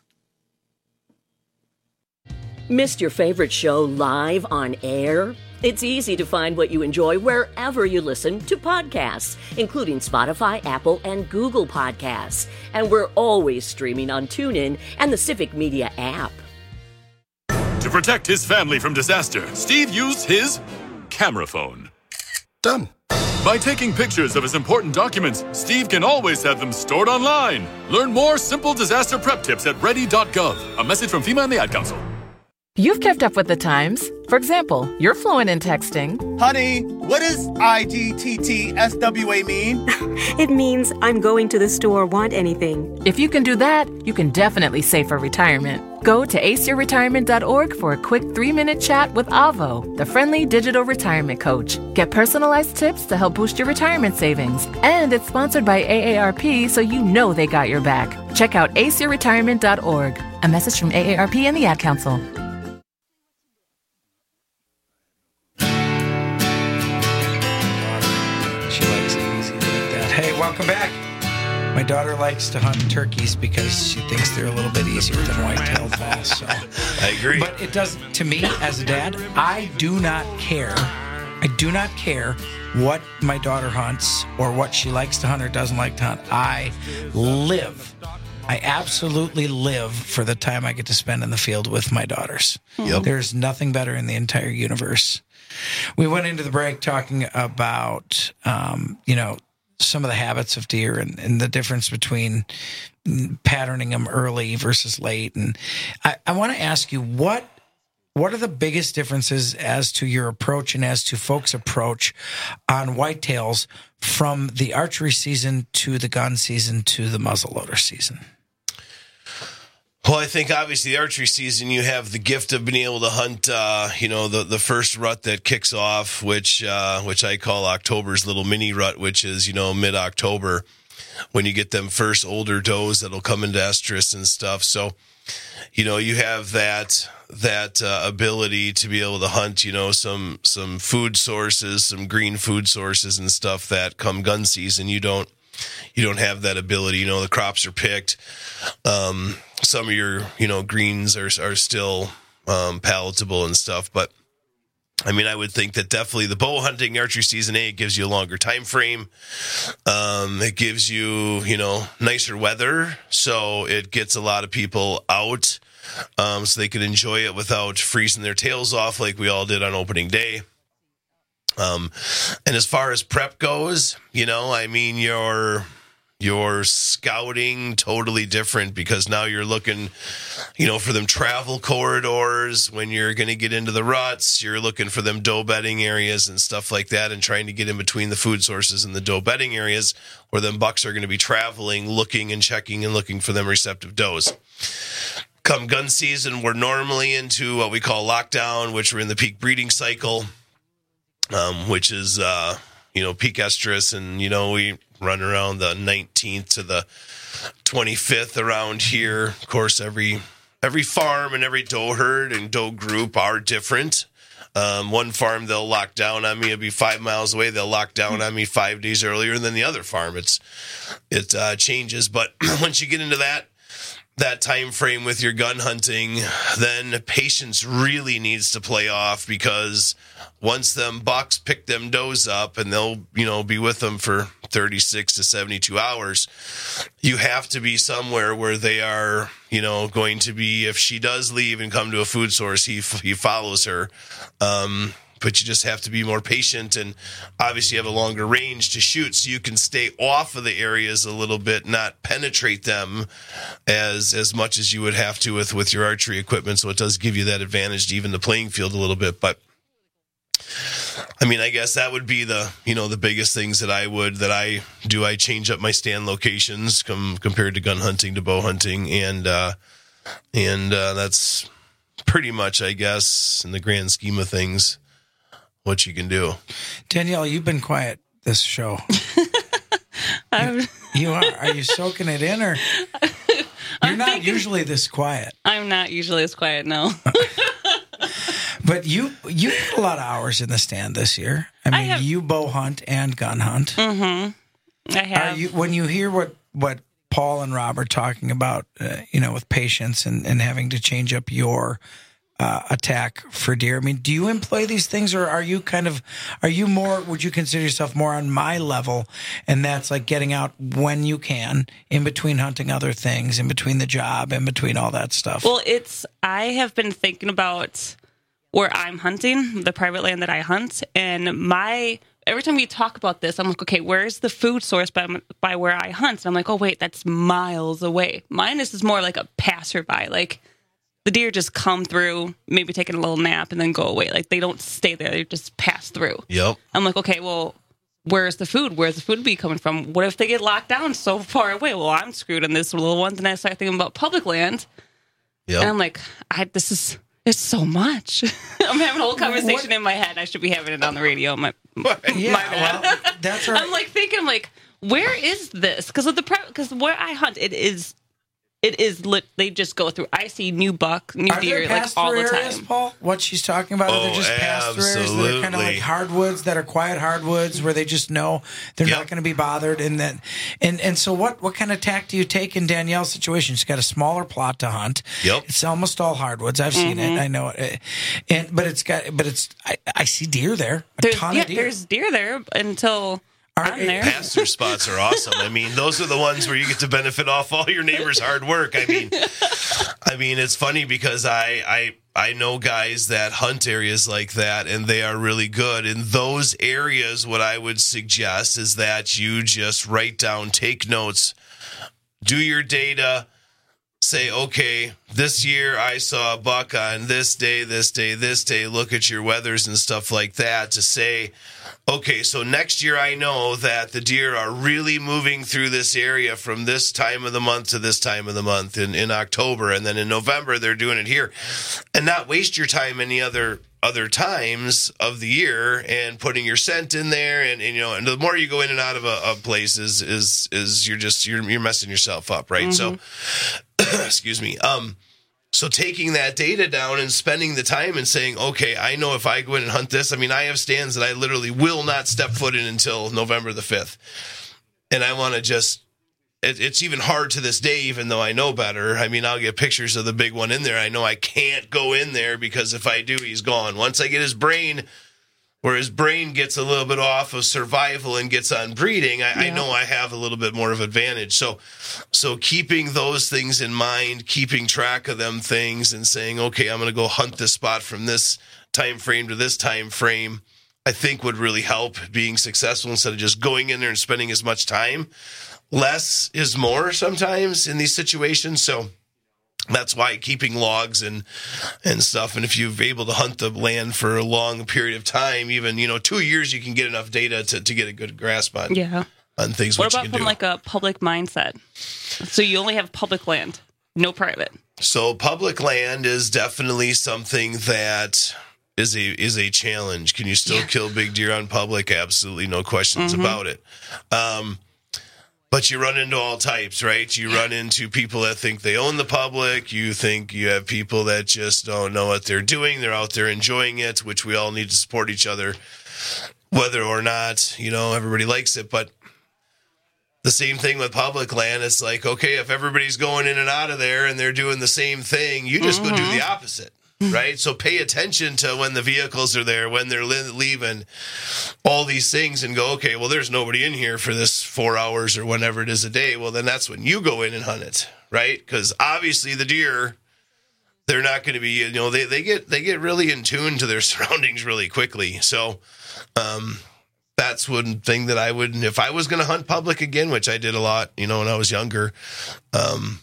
Missed your favorite show live on air? It's easy to find what you enjoy wherever you listen to podcasts, including Spotify, Apple, and Google Podcasts. And we're always streaming on TuneIn and the Civic Media app. To protect his family from disaster, Steve used his camera phone. Done. By taking pictures of his important documents, Steve can always have them stored online. Learn more simple disaster prep tips at ready dot gov. A message from FEMA and the Ad Council. You've kept up with the times. For example, you're fluent in texting. Honey, what does I G T T S W A mean? It means I'm going to the store, want anything. If you can do that, you can definitely save for retirement. Go to ace your retirement dot org for a quick three-minute chat with Avo, the friendly digital retirement coach. Get personalized tips to help boost your retirement savings. And it's sponsored by A A R P, so you know they got your back. Check out ace your retirement dot org. A message from A A R P and the Ad Council. Hey, welcome back. My daughter likes to hunt turkeys because she thinks they're a little bit easier than white-tailed voles. So. I agree. But it doesn't, to me, as a dad, I do not care. I do not care what my daughter hunts or what she likes to hunt or doesn't like to hunt. I live. I absolutely live for the time I get to spend in the field with my daughters. Yep. There's nothing better in the entire universe. We went into the break talking about, um, you know, some of the habits of deer and, and the difference between patterning them early versus late. And I, I want to ask you, what what are the biggest differences as to your approach and as to folks' approach on whitetails from the archery season to the gun season to the muzzleloader season? Well, I think obviously the archery season, you have the gift of being able to hunt, uh, you know, the, the first rut that kicks off, which uh, which I call October's little mini rut, which is, you know, mid-October when you get them first older does that'll come into estrus and stuff. So, you know, you have that that uh, ability to be able to hunt, you know, some some food sources, some green food sources and stuff that come gun season. You don't you don't have that ability. You know, the crops are picked. Um, some of your, you know, greens are are still um, palatable and stuff, but I mean, I would think that definitely the bow hunting archery season, A, it gives you a longer time frame. Um, it gives you, you know, nicer weather. So it gets a lot of people out um, so they can enjoy it without freezing their tails off like we all did on opening day. Um, and as far as prep goes, you know, I mean, your your scouting totally different because now you're looking, you know, for them travel corridors when you're going to get into the ruts. You're looking for them doe bedding areas and stuff like that, and trying to get in between the food sources and the doe bedding areas where them bucks are going to be traveling, looking and checking and looking for them receptive does. Come gun season, we're normally into what we call lockdown, which we're in the peak breeding cycle. Um, which is, uh, you know, peak estrus, and, you know, we run around the nineteenth to the twenty-fifth around here. Of course, every every farm and every doe herd and doe group are different. Um, one farm, they'll lock down on me. It'll be five miles away. They'll lock down on me five days earlier than the other farm. It's It uh, changes. But once you get into that, that time frame with your gun hunting, then patience really needs to play off, because once them bucks pick them does up and they'll, you know, be with them for thirty-six to seventy-two hours, you have to be somewhere where they are, you know, going to be, if she does leave and come to a food source, he he follows her. Um, but you just have to be more patient, and obviously have a longer range to shoot, so you can stay off of the areas a little bit, not penetrate them as as much as you would have to with, with your archery equipment. So it does give you that advantage to even the playing field a little bit. But I mean, I guess that would be the, you know, the biggest things that I would, that I do. I change up my stand locations com- compared to gun hunting to bow hunting. And, uh, and, uh, that's pretty much, I guess, in the grand scheme of things, what you can do. Danielle, you've been quiet this show. you, you are. Are you soaking it in, or you're I'm not thinking, usually this quiet? I'm not usually this quiet, no. But you you put a lot of hours in the stand this year. I mean, I have, you bow hunt and gun hunt. Mm-hmm. I have. Are you, when you hear what, what Paul and Rob are talking about, uh, you know, with patience and, and having to change up your uh, attack for deer, I mean, do you employ these things, or are you kind of, are you more, would you consider yourself more on my level, and that's like getting out when you can, in between hunting other things, in between the job, in between all that stuff? Well, it's, I have been thinking about where I'm hunting, the private land that I hunt, and my, every time we talk about this, I'm like, okay, where's the food source by, by where I hunt? And I'm like, oh, wait, that's miles away. Mine is just more like a passerby. Like, the deer just come through, maybe taking a little nap, and then go away. Like, they don't stay there. They just pass through. Yep. I'm like, okay, well, where's the food? Where's the food be coming from? What if they get locked down so far away? Well, I'm screwed on this little one. And I start thinking about public land. Yep. And I'm like, I, this is... It's so much. I'm having a whole conversation what? in my head. I should be having it on the radio. My, yeah, my bad. Well, that's right. I'm like thinking, I'm like, where is this? Because of the because where I hunt, it is, it is lit. They just go through. I see new buck, new Are deer, there like all the areas, time. Paul, what she's talking about? Oh, Are they just pass through areas that are kind of like hardwoods, that are quiet hardwoods, where they just know they're yep. not going to be bothered, and that, and and so what? What kind of tack do you take in Danielle's situation? She's got a smaller plot to hunt. Yep, it's almost all hardwoods. I've seen mm-hmm. it. I know it. And but it's got, but it's I, I see deer there. A there's, ton yeah, of deer. There's deer there until. I'm there. Pass-through spots are awesome. I mean, those are the ones where you get to benefit off all your neighbors' hard work. I mean, I mean, it's funny because I, I, I know guys that hunt areas like that, and they are really good. In those areas, what I would suggest is that you just write down, take notes, do your data, say, okay, this year I saw a buck on this day, this day, this day, look at your weathers and stuff like that to say, okay, so next year I know that the deer are really moving through this area from this time of the month to this time of the month in, in October, and then in November they're doing it here. And not waste your time any other other times of the year and putting your scent in there, and, and you know, and the more you go in and out of a, a place is is is you're just you're you're messing yourself up, right? Mm-hmm. So excuse me. Um So taking that data down and spending the time and saying, okay, I know if I go in and hunt this, I mean, I have stands that I literally will not step foot in until November the fifth. And I want to just it, it's even hard to this day, even though I know better. I mean, I'll get pictures of the big one in there. I know I can't go in there because if I do, he's gone. Once I get his brain, where his brain gets a little bit off of survival and gets on breeding, I, yeah. I know I have a little bit more of advantage. So, so keeping those things in mind, keeping track of them things and saying, okay, I'm going to go hunt this spot from this time frame to this time frame, I think would really help being successful instead of just going in there and spending as much time. Less is more sometimes in these situations. So that's why keeping logs and and stuff. And if you're able to hunt the land for a long period of time, even, you know, two years, you can get enough data to, to get a good grasp on, yeah. on things. What What about you can from do. like a public mindset? So you only have public land, no private. So public land is definitely something that is a is a challenge. Can you still yeah. kill big deer on public? Absolutely, no questions mm-hmm. about it. Um, but you run into all types, right? You run into people that think they own the public. You think you have people that just don't know what they're doing. They're out there enjoying it, which we all need to support each other, whether or not, you know, everybody likes it. But the same thing with public land. It's like, okay, if everybody's going in and out of there and they're doing the same thing, you just mm-hmm. go do the opposite. Right? So pay attention to when the vehicles are there, when they're leaving, all these things, and go, okay, well, there's nobody in here for this four hours or whenever it is a day. Well, then that's when you go in and hunt it, right? Because obviously the deer, they're not going to be, you know, they, they get they get really in tune to their surroundings really quickly. So um, that's one thing that I would, if I was going to hunt public again, which I did a lot, you know, when I was younger, um,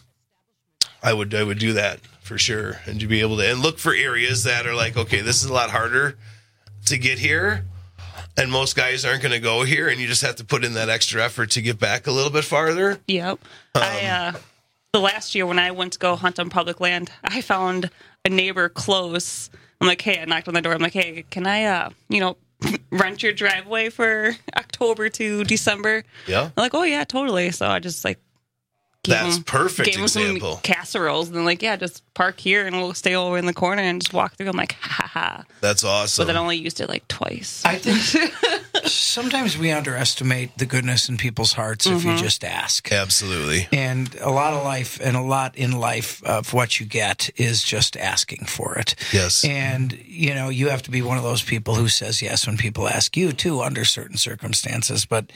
I would I would do that. For sure. And to be able to, and look for areas that are like, okay, this is a lot harder to get here. And most guys aren't going to go here. And you just have to put in that extra effort to get back a little bit farther. Yep. Um, I, uh, the last year when I went to go hunt on public land, I found a neighbor close. I'm like, hey, I knocked on the door. I'm like, hey, can I, uh, you know, rent your driveway for October to December? Yeah. I'm like, oh yeah, totally. So I just like, Gave That's him, perfect gave him example. Some casseroles, and then like, yeah, just park here, and we'll stay over in the corner and just walk through. I'm like, ha ha. That's awesome. But then I only used it like twice. I think sometimes we underestimate the goodness in people's hearts mm-hmm. if you just ask. Absolutely. And a lot of life, and a lot in life of what you get is just asking for it. Yes. And you know, you have to be one of those people who says yes when people ask you too, under certain circumstances. But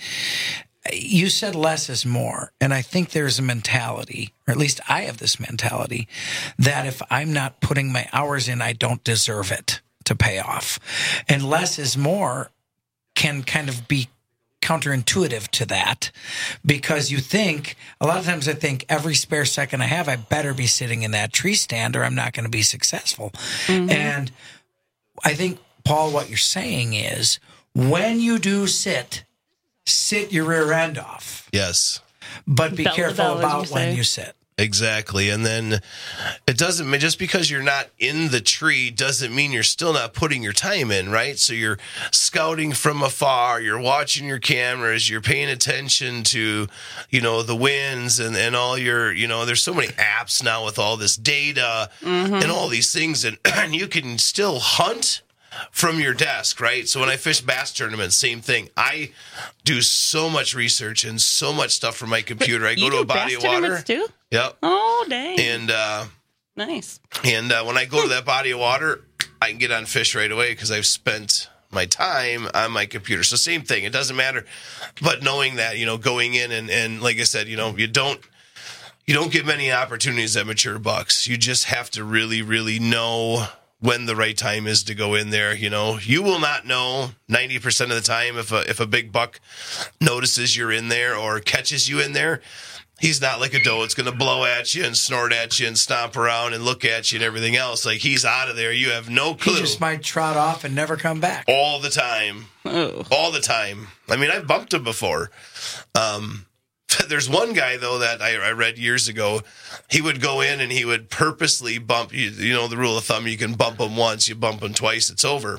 you said less is more. And I think there's a mentality, or at least I have this mentality, that if I'm not putting my hours in, I don't deserve it to pay off. And less is more can kind of be counterintuitive to that, because you think, a lot of times I think every spare second I have, I better be sitting in that tree stand or I'm not going to be successful. Mm-hmm. And I think, Paul, what you're saying is when you do sit, sit your rear end off. Yes. But be Bell careful bell, about you when say. you sit. Exactly. And then it doesn't mean, just because you're not in the tree doesn't mean you're still not putting your time in, right? So you're scouting from afar, you're watching your cameras, you're paying attention to, you know, the winds and, and all your, you know, there's so many apps now with all this data mm-hmm. and all these things, and, and you can still hunt from your desk, right? So when I fish bass tournaments, same thing. I do so much research and so much stuff from my computer. I go you to do a body bass of water. tournaments too? Yep. Oh, dang. And uh, nice. And uh, when I go to that body of water, I can get on fish right away because I've spent my time on my computer. So same thing. It doesn't matter. But knowing that, you know, going in and, and like I said, you know, you don't you don't get many opportunities at mature bucks. You just have to really, really know when the right time is to go in there. You know, you will not know ninety percent of the time if a, if a big buck notices you're in there or catches you in there. He's not like a doe. It's going to blow at you and snort at you and stomp around and look at you and everything else. Like, he's out of there. You have no clue. He just might trot off and never come back. All the time. Oh. All the time. I mean, I've bumped him before. Um, there's one guy, though, that I, I read years ago. He would go in and he would purposely bump. You, you know, the rule of thumb, you can bump him once. You bump him twice, it's over.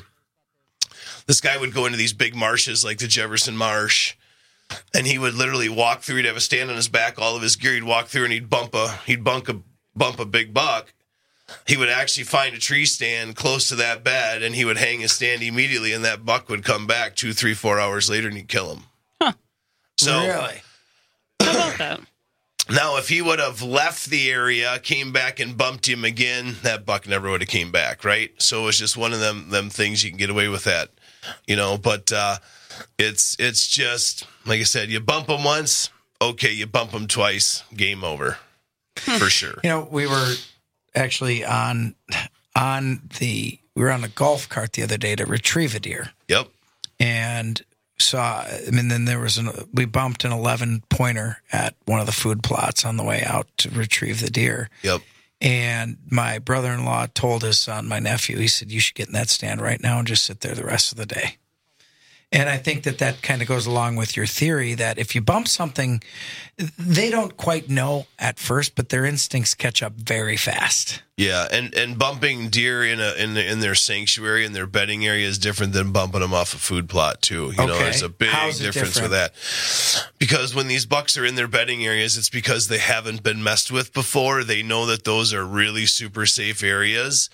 This guy would go into these big marshes like the Jefferson Marsh, and he would literally walk through. He'd have a stand on his back, all of his gear. He'd walk through and he'd bump a he'd bump a bump a big buck. He would actually find a tree stand close to that bed, and he would hang his stand immediately, and that buck would come back two, three, four hours later, and he'd kill him. Huh. So really, how about that? Now, if he would have left the area, came back and bumped him again, that buck never would have came back, right? So it was just one of them them things you can get away with that, you know. But uh, it's it's just, like I said, you bump them once, okay, you bump them twice, game over, for sure. You know, we were actually on on the, we were on a golf cart the other day to retrieve a deer. Yep. And saw, I mean, then there was an, we bumped an eleven pointer at one of the food plots on the way out to retrieve the deer. Yep. And my brother-in-law told his son, my nephew, he said, you should get in that stand right now and just sit there the rest of the day. And I think that that kind of goes along with your theory that if you bump something, they don't quite know at first, but their instincts catch up very fast. Yeah, and, and bumping deer in a in the, in their sanctuary, in their bedding area, is different than bumping them off a food plot too. You okay. know, there's a big How's difference different? with that. Because when these bucks are in their bedding areas, it's because they haven't been messed with before. They know that those are really super safe areas.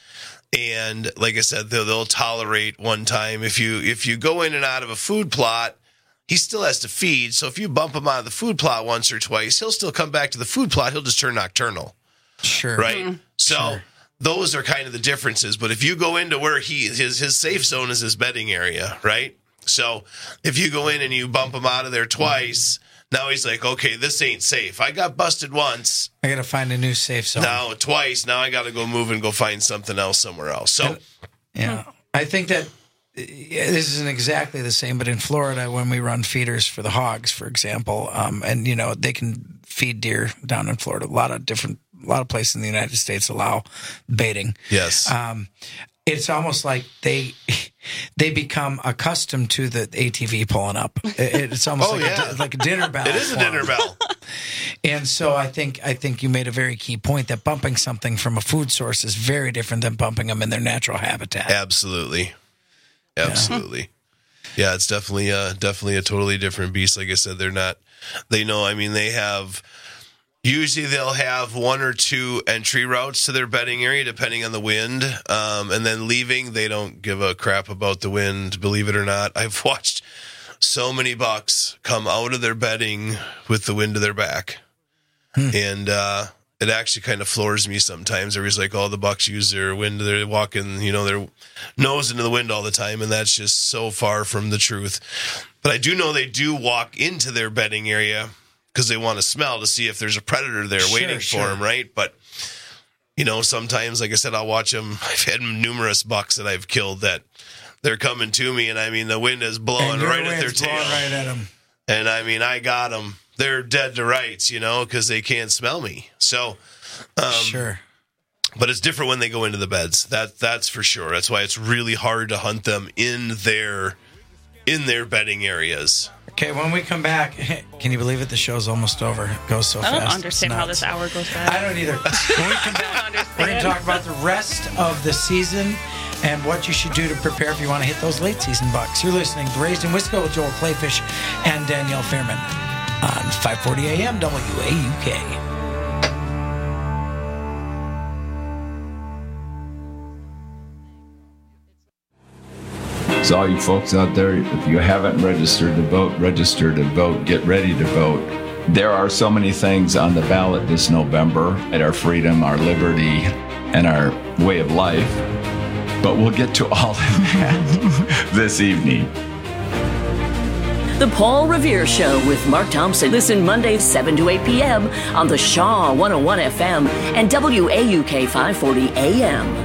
And like I said, they'll, they'll tolerate one time. If you if you go in and out of a food plot, he still has to feed. So if you bump him out of the food plot once or twice, he'll still come back to the food plot. He'll just turn nocturnal. Sure. Right? Mm-hmm. So sure. Those are kind of the differences. But if you go into where he his his safe zone is his bedding area, right? So if you go in and you bump him out of there twice, now he's like, okay, this ain't safe. I got busted once. I got to find a new safe zone. Now twice. Now I got to go move and go find something else somewhere else. So, yeah, I think that this isn't exactly the same, but in Florida, when we run feeders for the hogs, for example, um, and you know they can feed deer down in Florida. A lot of different, a lot of places in the United States allow baiting. Yes. Um, it's almost like they they become accustomed to the A T V pulling up. It, it's almost oh, like, yeah. a, like a dinner bell. It is a dinner bell. And so I think I think you made a very key point that bumping something from a food source is very different than bumping them in their natural habitat. Absolutely, absolutely. Yeah, yeah it's definitely uh, definitely a totally different beast. Like I said, they're not. They know. I mean, they have. Usually they'll have one or two entry routes to their bedding area, depending on the wind. Um, and then leaving, they don't give a crap about the wind, believe it or not. I've watched so many bucks come out of their bedding with the wind to their back. Hmm. And uh, it actually kind of floors me sometimes. Everybody's like, oh, the bucks use their wind. They're walking, you know, their nose into the wind all the time. And that's just so far from the truth. But I do know they do walk into their bedding area because they want to smell to see if there's a predator there sure, waiting sure. for them, right? But, you know, sometimes, like I said, I'll watch them. I've had numerous bucks that I've killed that they're coming to me, and, I mean, the wind is blowing right at their tail. Right at them. And, I mean, I got them. They're dead to rights, you know, because they can't smell me. So, um, sure. But it's different when they go into the beds. That That's for sure. That's why it's really hard to hunt them in their, in their bedding areas. Okay, when we come back, can you believe it? The show's almost over. It goes so fast. I don't understand how this hour goes by. I don't either. When we come back, we're going to talk about the rest of the season and what you should do to prepare if you want to hit those late season bucks. You're listening to Raised in Wisco with Joel Clayfish and Danielle Fairman on five forty A M W A U K. So all you folks out there, if you haven't registered to vote, register to vote, get ready to vote. There are so many things on the ballot this November at our freedom, our liberty, and our way of life. But we'll get to all of that this evening. The Paul Revere Show with Mark Thompson. Listen Mondays seven to eight p.m. on the Shaw one oh one F M and W A U K five forty A M.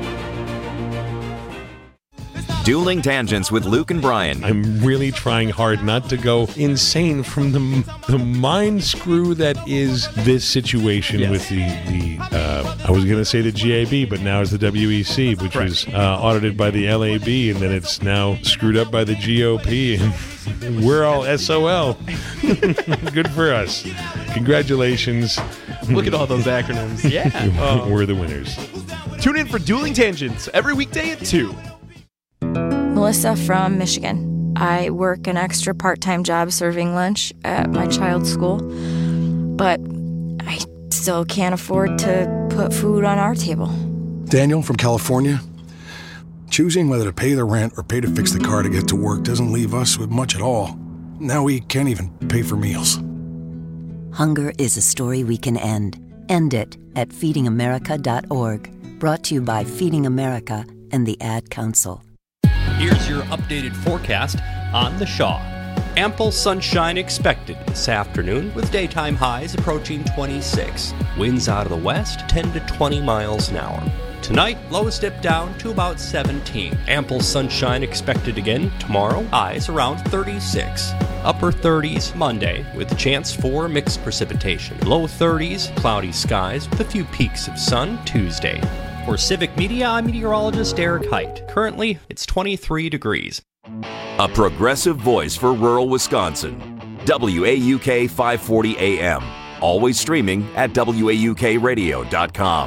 Dueling Tangents with Luke and Brian. I'm really trying hard not to go insane from the the mind screw that is this situation yes. with the, the uh, I was going to say the G A B, but now it's the W E C, which right. was uh, audited by the L A B, and then it's now screwed up by the G O P, and we're all S O L. Good for us. Congratulations. Look at all those acronyms. Yeah. We're the winners. Tune in for Dueling Tangents every weekday at two. Melissa from Michigan. I work an extra part-time job serving lunch at my child's school, but I still can't afford to put food on our table. Daniel from California. Choosing whether to pay the rent or pay to fix the car to get to work doesn't leave us with much at all. Now we can't even pay for meals. Hunger is a story we can end. End it at feeding america dot org. Brought to you by Feeding America and the Ad Council. Here's your updated forecast on the Shaw. Ample sunshine expected this afternoon with daytime highs approaching twenty-six. Winds out of the west ten to twenty miles an hour. Tonight, lows dip down to about seventeen. Ample sunshine expected again tomorrow, highs around thirty-six. Upper thirties Monday with a chance for mixed precipitation. Low thirties, cloudy skies with a few peaks of sun Tuesday. For Civic Media, I'm meteorologist Eric Height. Currently, it's twenty-three degrees. A progressive voice for rural Wisconsin. W A U K five forty A M. Always streaming at W A U K radio dot com.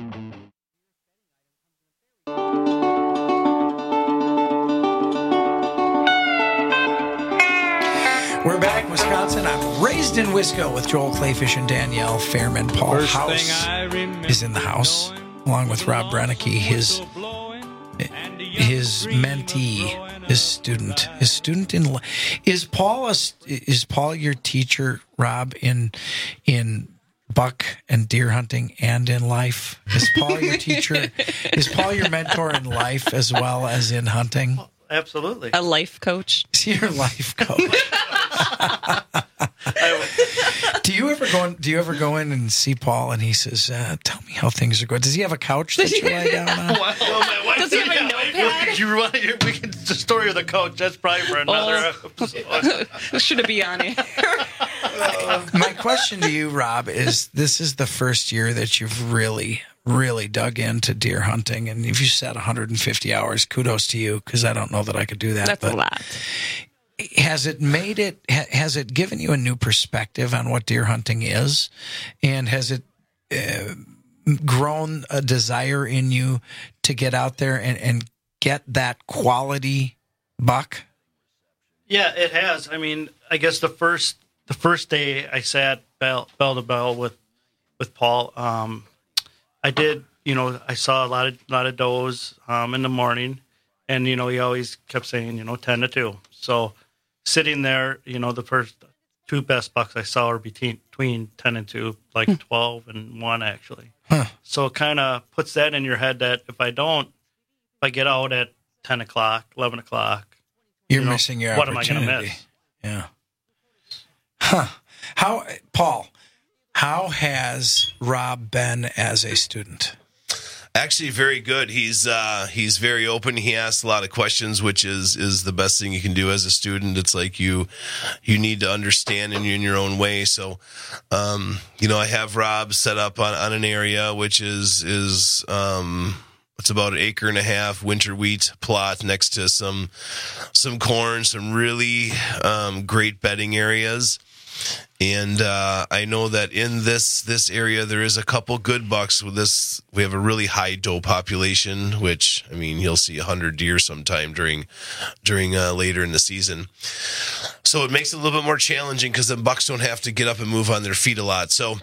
We're back, Wisconsin. I'm raised in Wisco with Joel Clayfish and Danielle Fairman. Paul First House thing I remember is in the house, along with Rob Brennicky, his his mentee, his student, his student in. Is Paul a, is Paul your teacher, Rob, in in buck and deer hunting and in life? Is Paul your teacher? Is Paul your mentor in life as well as in hunting? Absolutely. A life coach. Is he your life coach? do you ever go in, do you ever go in and see Paul and he says, uh, tell me how things are going? Does he have a couch that you lie down on? Well, my wife Does he have a yeah, notepad? You, you, we can the story of the coach. That's probably for another episode. Should it be on here? Uh, my question to you, Rob, is this is the first year that you've really, really dug into deer hunting. And if you said one hundred fifty hours, kudos to you, because I don't know that I could do that. That's but a lot. Has it made it, has it given you a new perspective on what deer hunting is? And has it uh, grown a desire in you to get out there and, and get that quality buck? Yeah, it has. I mean, I guess the first the first day I sat bell, bell to bell with with Paul, um, I did. You know, I saw a lot of lot of does um, in the morning, and you know, he always kept saying, you know, ten to two. So sitting there, you know, the first two best bucks I saw were between between ten and two, like hmm. twelve and one actually. Huh. So it kind of puts that in your head that if I don't, if I get out at ten o'clock, eleven o'clock, you're you know, missing your what am I opportunity. going to miss? Yeah. Huh. How, Paul, how has Rob been as a student? Actually, very good. He's uh, he's very open. He asks a lot of questions, which is is the best thing you can do as a student. It's like you you need to understand in, in your own way. So, um, you know, I have Rob set up on, on an area which is is um, it's about an acre and a half winter wheat plot next to some some corn, some really um, great bedding areas. And uh, I know that in this this area there is a couple good bucks. With this, we have a really high doe population, which I mean you'll see a hundred deer sometime during during uh, later in the season. So it makes it a little bit more challenging because the bucks don't have to get up and move on their feet a lot. So,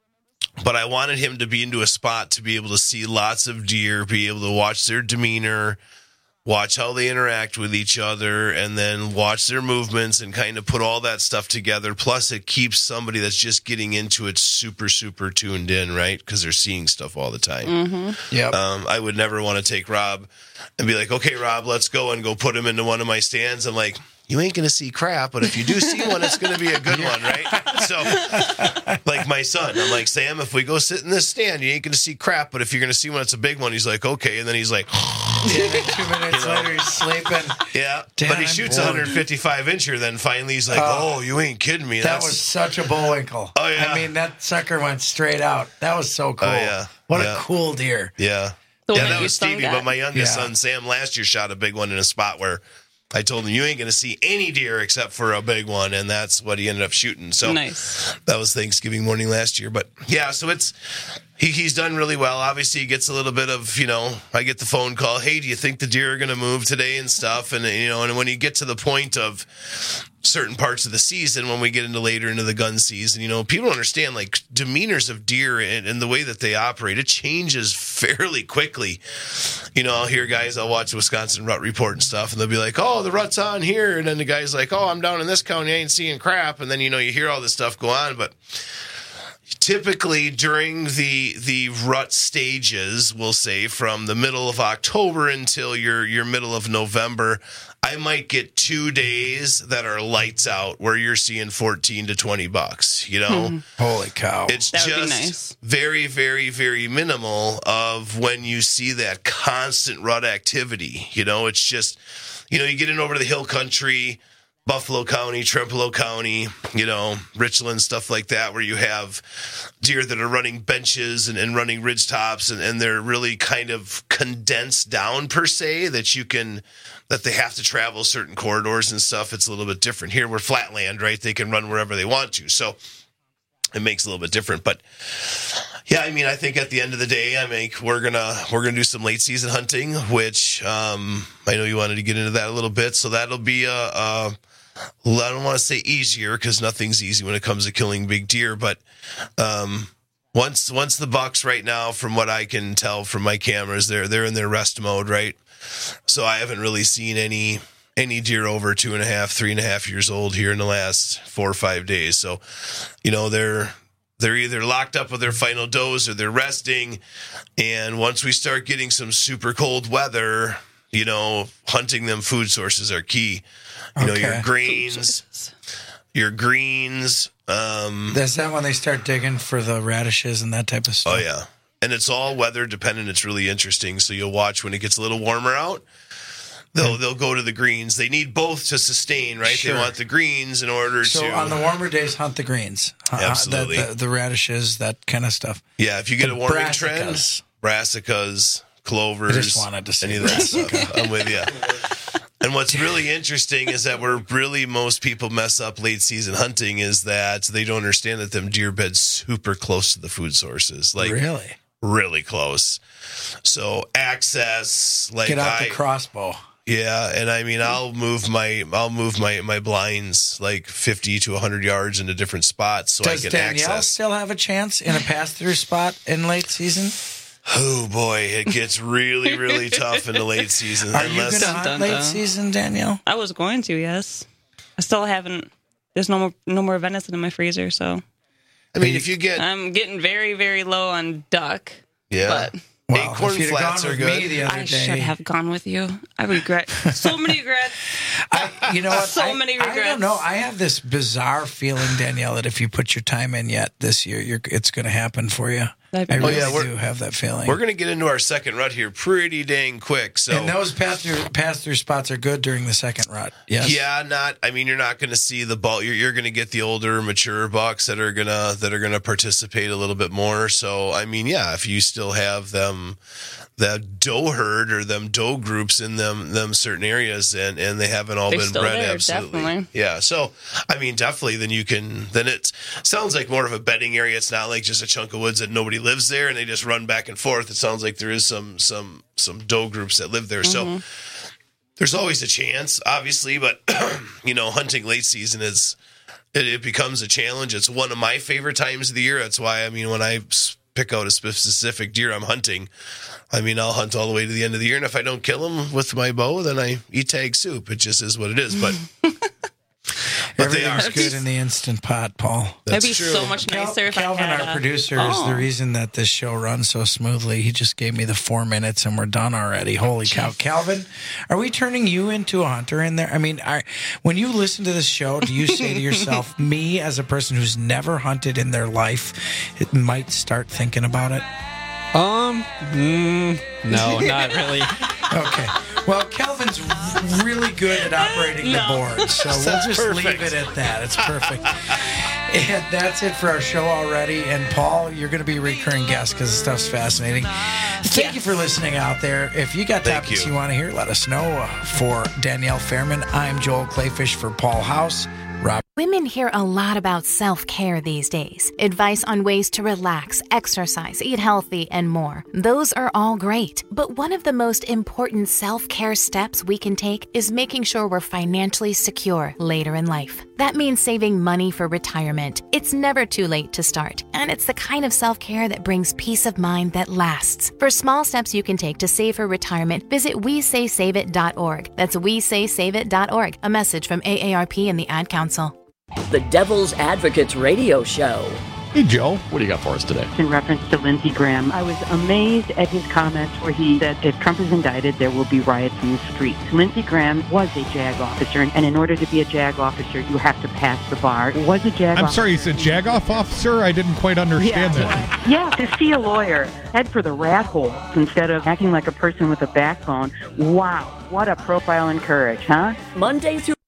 but I wanted him to be into a spot to be able to see lots of deer, be able to watch their demeanor, watch how they interact with each other, and then watch their movements and kind of put all that stuff together. Plus, it keeps somebody that's just getting into it super, super tuned in, right? Because they're seeing stuff all the time. Mm-hmm. Yeah. Um, I would never want to take Rob and be like, okay, Rob, let's go and go put him into one of my stands. I'm like, you ain't going to see crap, but if you do see one, it's going to be a good one, right? So, like my son, I'm like, Sam, if we go sit in this stand, you ain't going to see crap, but if you're going to see one, it's a big one. He's like, okay. And then he's like, yeah, two minutes you know? later, he's sleeping. Yeah. Damn, but he shoots a one fifty-five incher. Then finally he's like, oh, oh you ain't kidding me. That That's... was such a bullwinkle. Oh, yeah. I mean, that sucker went straight out. That was so cool. Oh, yeah. What yeah. a cool deer. Yeah. The yeah, that that was Stevie, but my youngest yeah. son, Sam, last year shot a big one in a spot where I told him, you ain't going to see any deer except for a big one, and that's what he ended up shooting. So nice. That was Thanksgiving morning last year. But, yeah, so it's he, he's done really well. Obviously, he gets a little bit of, you know, I get the phone call, hey, do you think the deer are going to move today and stuff? And, you know, and when you get to the point of certain parts of the season, when we get into later into the gun season, you know, people don't understand, like, demeanors of deer and, and the way that they operate, it changes fairly quickly. you know, I'll hear guys, I'll watch Wisconsin Rut Report and stuff, and they'll be like, oh, the rut's on here. And then the guy's like, oh, I'm down in this county, I ain't seeing crap. And then, you know, you hear all this stuff go on. But typically during the the rut stages, we'll say from the middle of October until your your middle of November, I might get two days that are lights out where you're seeing fourteen to twenty bucks, you know? Hmm. Holy cow. It's That would be just nice. very, very, very minimal of when you see that constant rut activity. You know, it's just, you know, you get in over to the hill country, Buffalo County, Trempealeau County, you know, Richland, stuff like that, where you have deer that are running benches and, and running ridge tops, and, and they're really kind of condensed down per se, that you can, that they have to travel certain corridors and stuff. It's a little bit different. Here we're flatland, right? They can run wherever they want to. So it makes it a little bit different. But yeah, I mean, I think at the end of the day, I mean, we're gonna we're gonna do some late season hunting, which um, I know you wanted to get into that a little bit. So that'll be a, a I don't want to say easier, because nothing's easy when it comes to killing big deer. But um, once once the bucks right now, from what I can tell from my cameras, they're they're in their rest mode, right? So I haven't really seen any any deer over two and a half, three and a half years old here in the last four or five days. So, you know, they're they're either locked up with their final dose or they're resting. And once we start getting some super cold weather, you know, hunting them food sources are key. You know, Okay. your grains, your greens. Um, Is that when they start digging for the radishes and that type of stuff? Oh, yeah. And it's all weather dependent. It's really interesting. So you'll watch when it gets a little warmer out, they'll they'll go to the greens. They need both to sustain, right? Sure. They want the greens in order So to. on the warmer days, hunt the greens. Uh, Absolutely. The, the, the radishes, that kind of stuff. Yeah, if you get The a warming brassicas. trend, brassicas, clovers, I just wanted to say any of that brassica. stuff. I'm with you. And what's really interesting is that where really most people mess up late season hunting is that they don't understand that them deer beds super close to the food sources. Like Really? really close. So access, like Get out I, the crossbow. yeah, and I mean I'll move my I'll move my my blinds like fifty to one hundred yards into different spots so Does I can Danielle access. still have a chance in a pass-through spot in late season? Oh boy, it gets really really tough in the late season. Are you going unless to hunt Dun, late dun. season, Danielle? I was going to, yes. I still haven't. There's no more no more venison in my freezer, so I mean, if you get I'm getting very very low on duck. yeah, But Well, acorn if you'd have flats gone are with good. me the other I day, should have gone with you. I regret so many regrets. I, you know what? So I, many I regrets. don't know. I have this bizarre feeling, Danielle, that if you put your time in yet this year, you're, it's going to happen for you. I That'd be really Oh, yeah, we're- do have that feeling. We're gonna get into our second rut here pretty dang quick. So and those pass-through, pass-through spots are good during the second rut. Yes. yeah, not. I mean, you're not going to see the ball. You're, you're going to get the older, mature bucks that are gonna that are gonna participate a little bit more. So I mean, yeah, if you still have them, that doe herd or them doe groups in them them certain areas, and and they haven't all They're been still bred there, absolutely. definitely. Yeah. So I mean, definitely. Then you can. Then it sounds like more of a bedding area. It's not like just a chunk of woods that nobody lives there and they just run back and forth. It sounds like there is some some some doe groups that live there. So. There's always a chance, obviously, but you know, hunting late season is it, it becomes a challenge. It's one of my favorite times of the year. That's why, I mean, when I s- pick out a specific deer I'm hunting, I mean, I'll hunt all the way to the end of the year, and if I don't kill them with my bow, then I eat tag soup. It just is what it is. But but they are Everything's good in the Instant Pot, Paul. That'd be so much nicer if Calvin, I had our a- producer, is Oh. the reason that this show runs so smoothly. He just gave me the four minutes and we're done already. Holy cow. Calvin, are we turning you into a hunter in there? I mean, are, when you listen to this show, do you say to yourself, me as a person who's never hunted in their life, it might start thinking about it? Um, mm, no, not really. Okay. Well, Calvin's really good at operating the board, so we'll That's just perfect. leave it at that. It's perfect. And that's it for our show already. And Paul, you're going to be a recurring guest because the stuff's fascinating. Thank you for listening out there. If you got Thank topics you. you. want to hear, let us know. For Danielle Fairman, I'm Joel Clayfish. For Paul House, Rob. Women hear a lot about self-care these days. Advice on ways to relax, exercise, eat healthy, and more. Those are all great. But one of the most important self-care steps we can take is making sure we're financially secure later in life. That means saving money for retirement. It's never too late to start. and it's the kind of self-care that brings peace of mind that lasts. For small steps you can take to save for retirement, visit we say save it dot org. That's we say save it dot org. A message from A A R P and the Ad Council. The Devil's Advocates Radio Show. Hey, Joe, what do you got for us today? In reference to Lindsey Graham, I was amazed at his comments where he said if Trump is indicted, there will be riots in the streets. Lindsey Graham was a JAG officer, and in order to be a JAG officer, you have to pass the bar. Was a JAG I'm officer. sorry, you said JAG-off officer? I didn't quite understand yeah, that. Yeah, to see a lawyer head for the rat hole instead of acting like a person with a backbone. Wow, what a profile in courage, huh? Monday through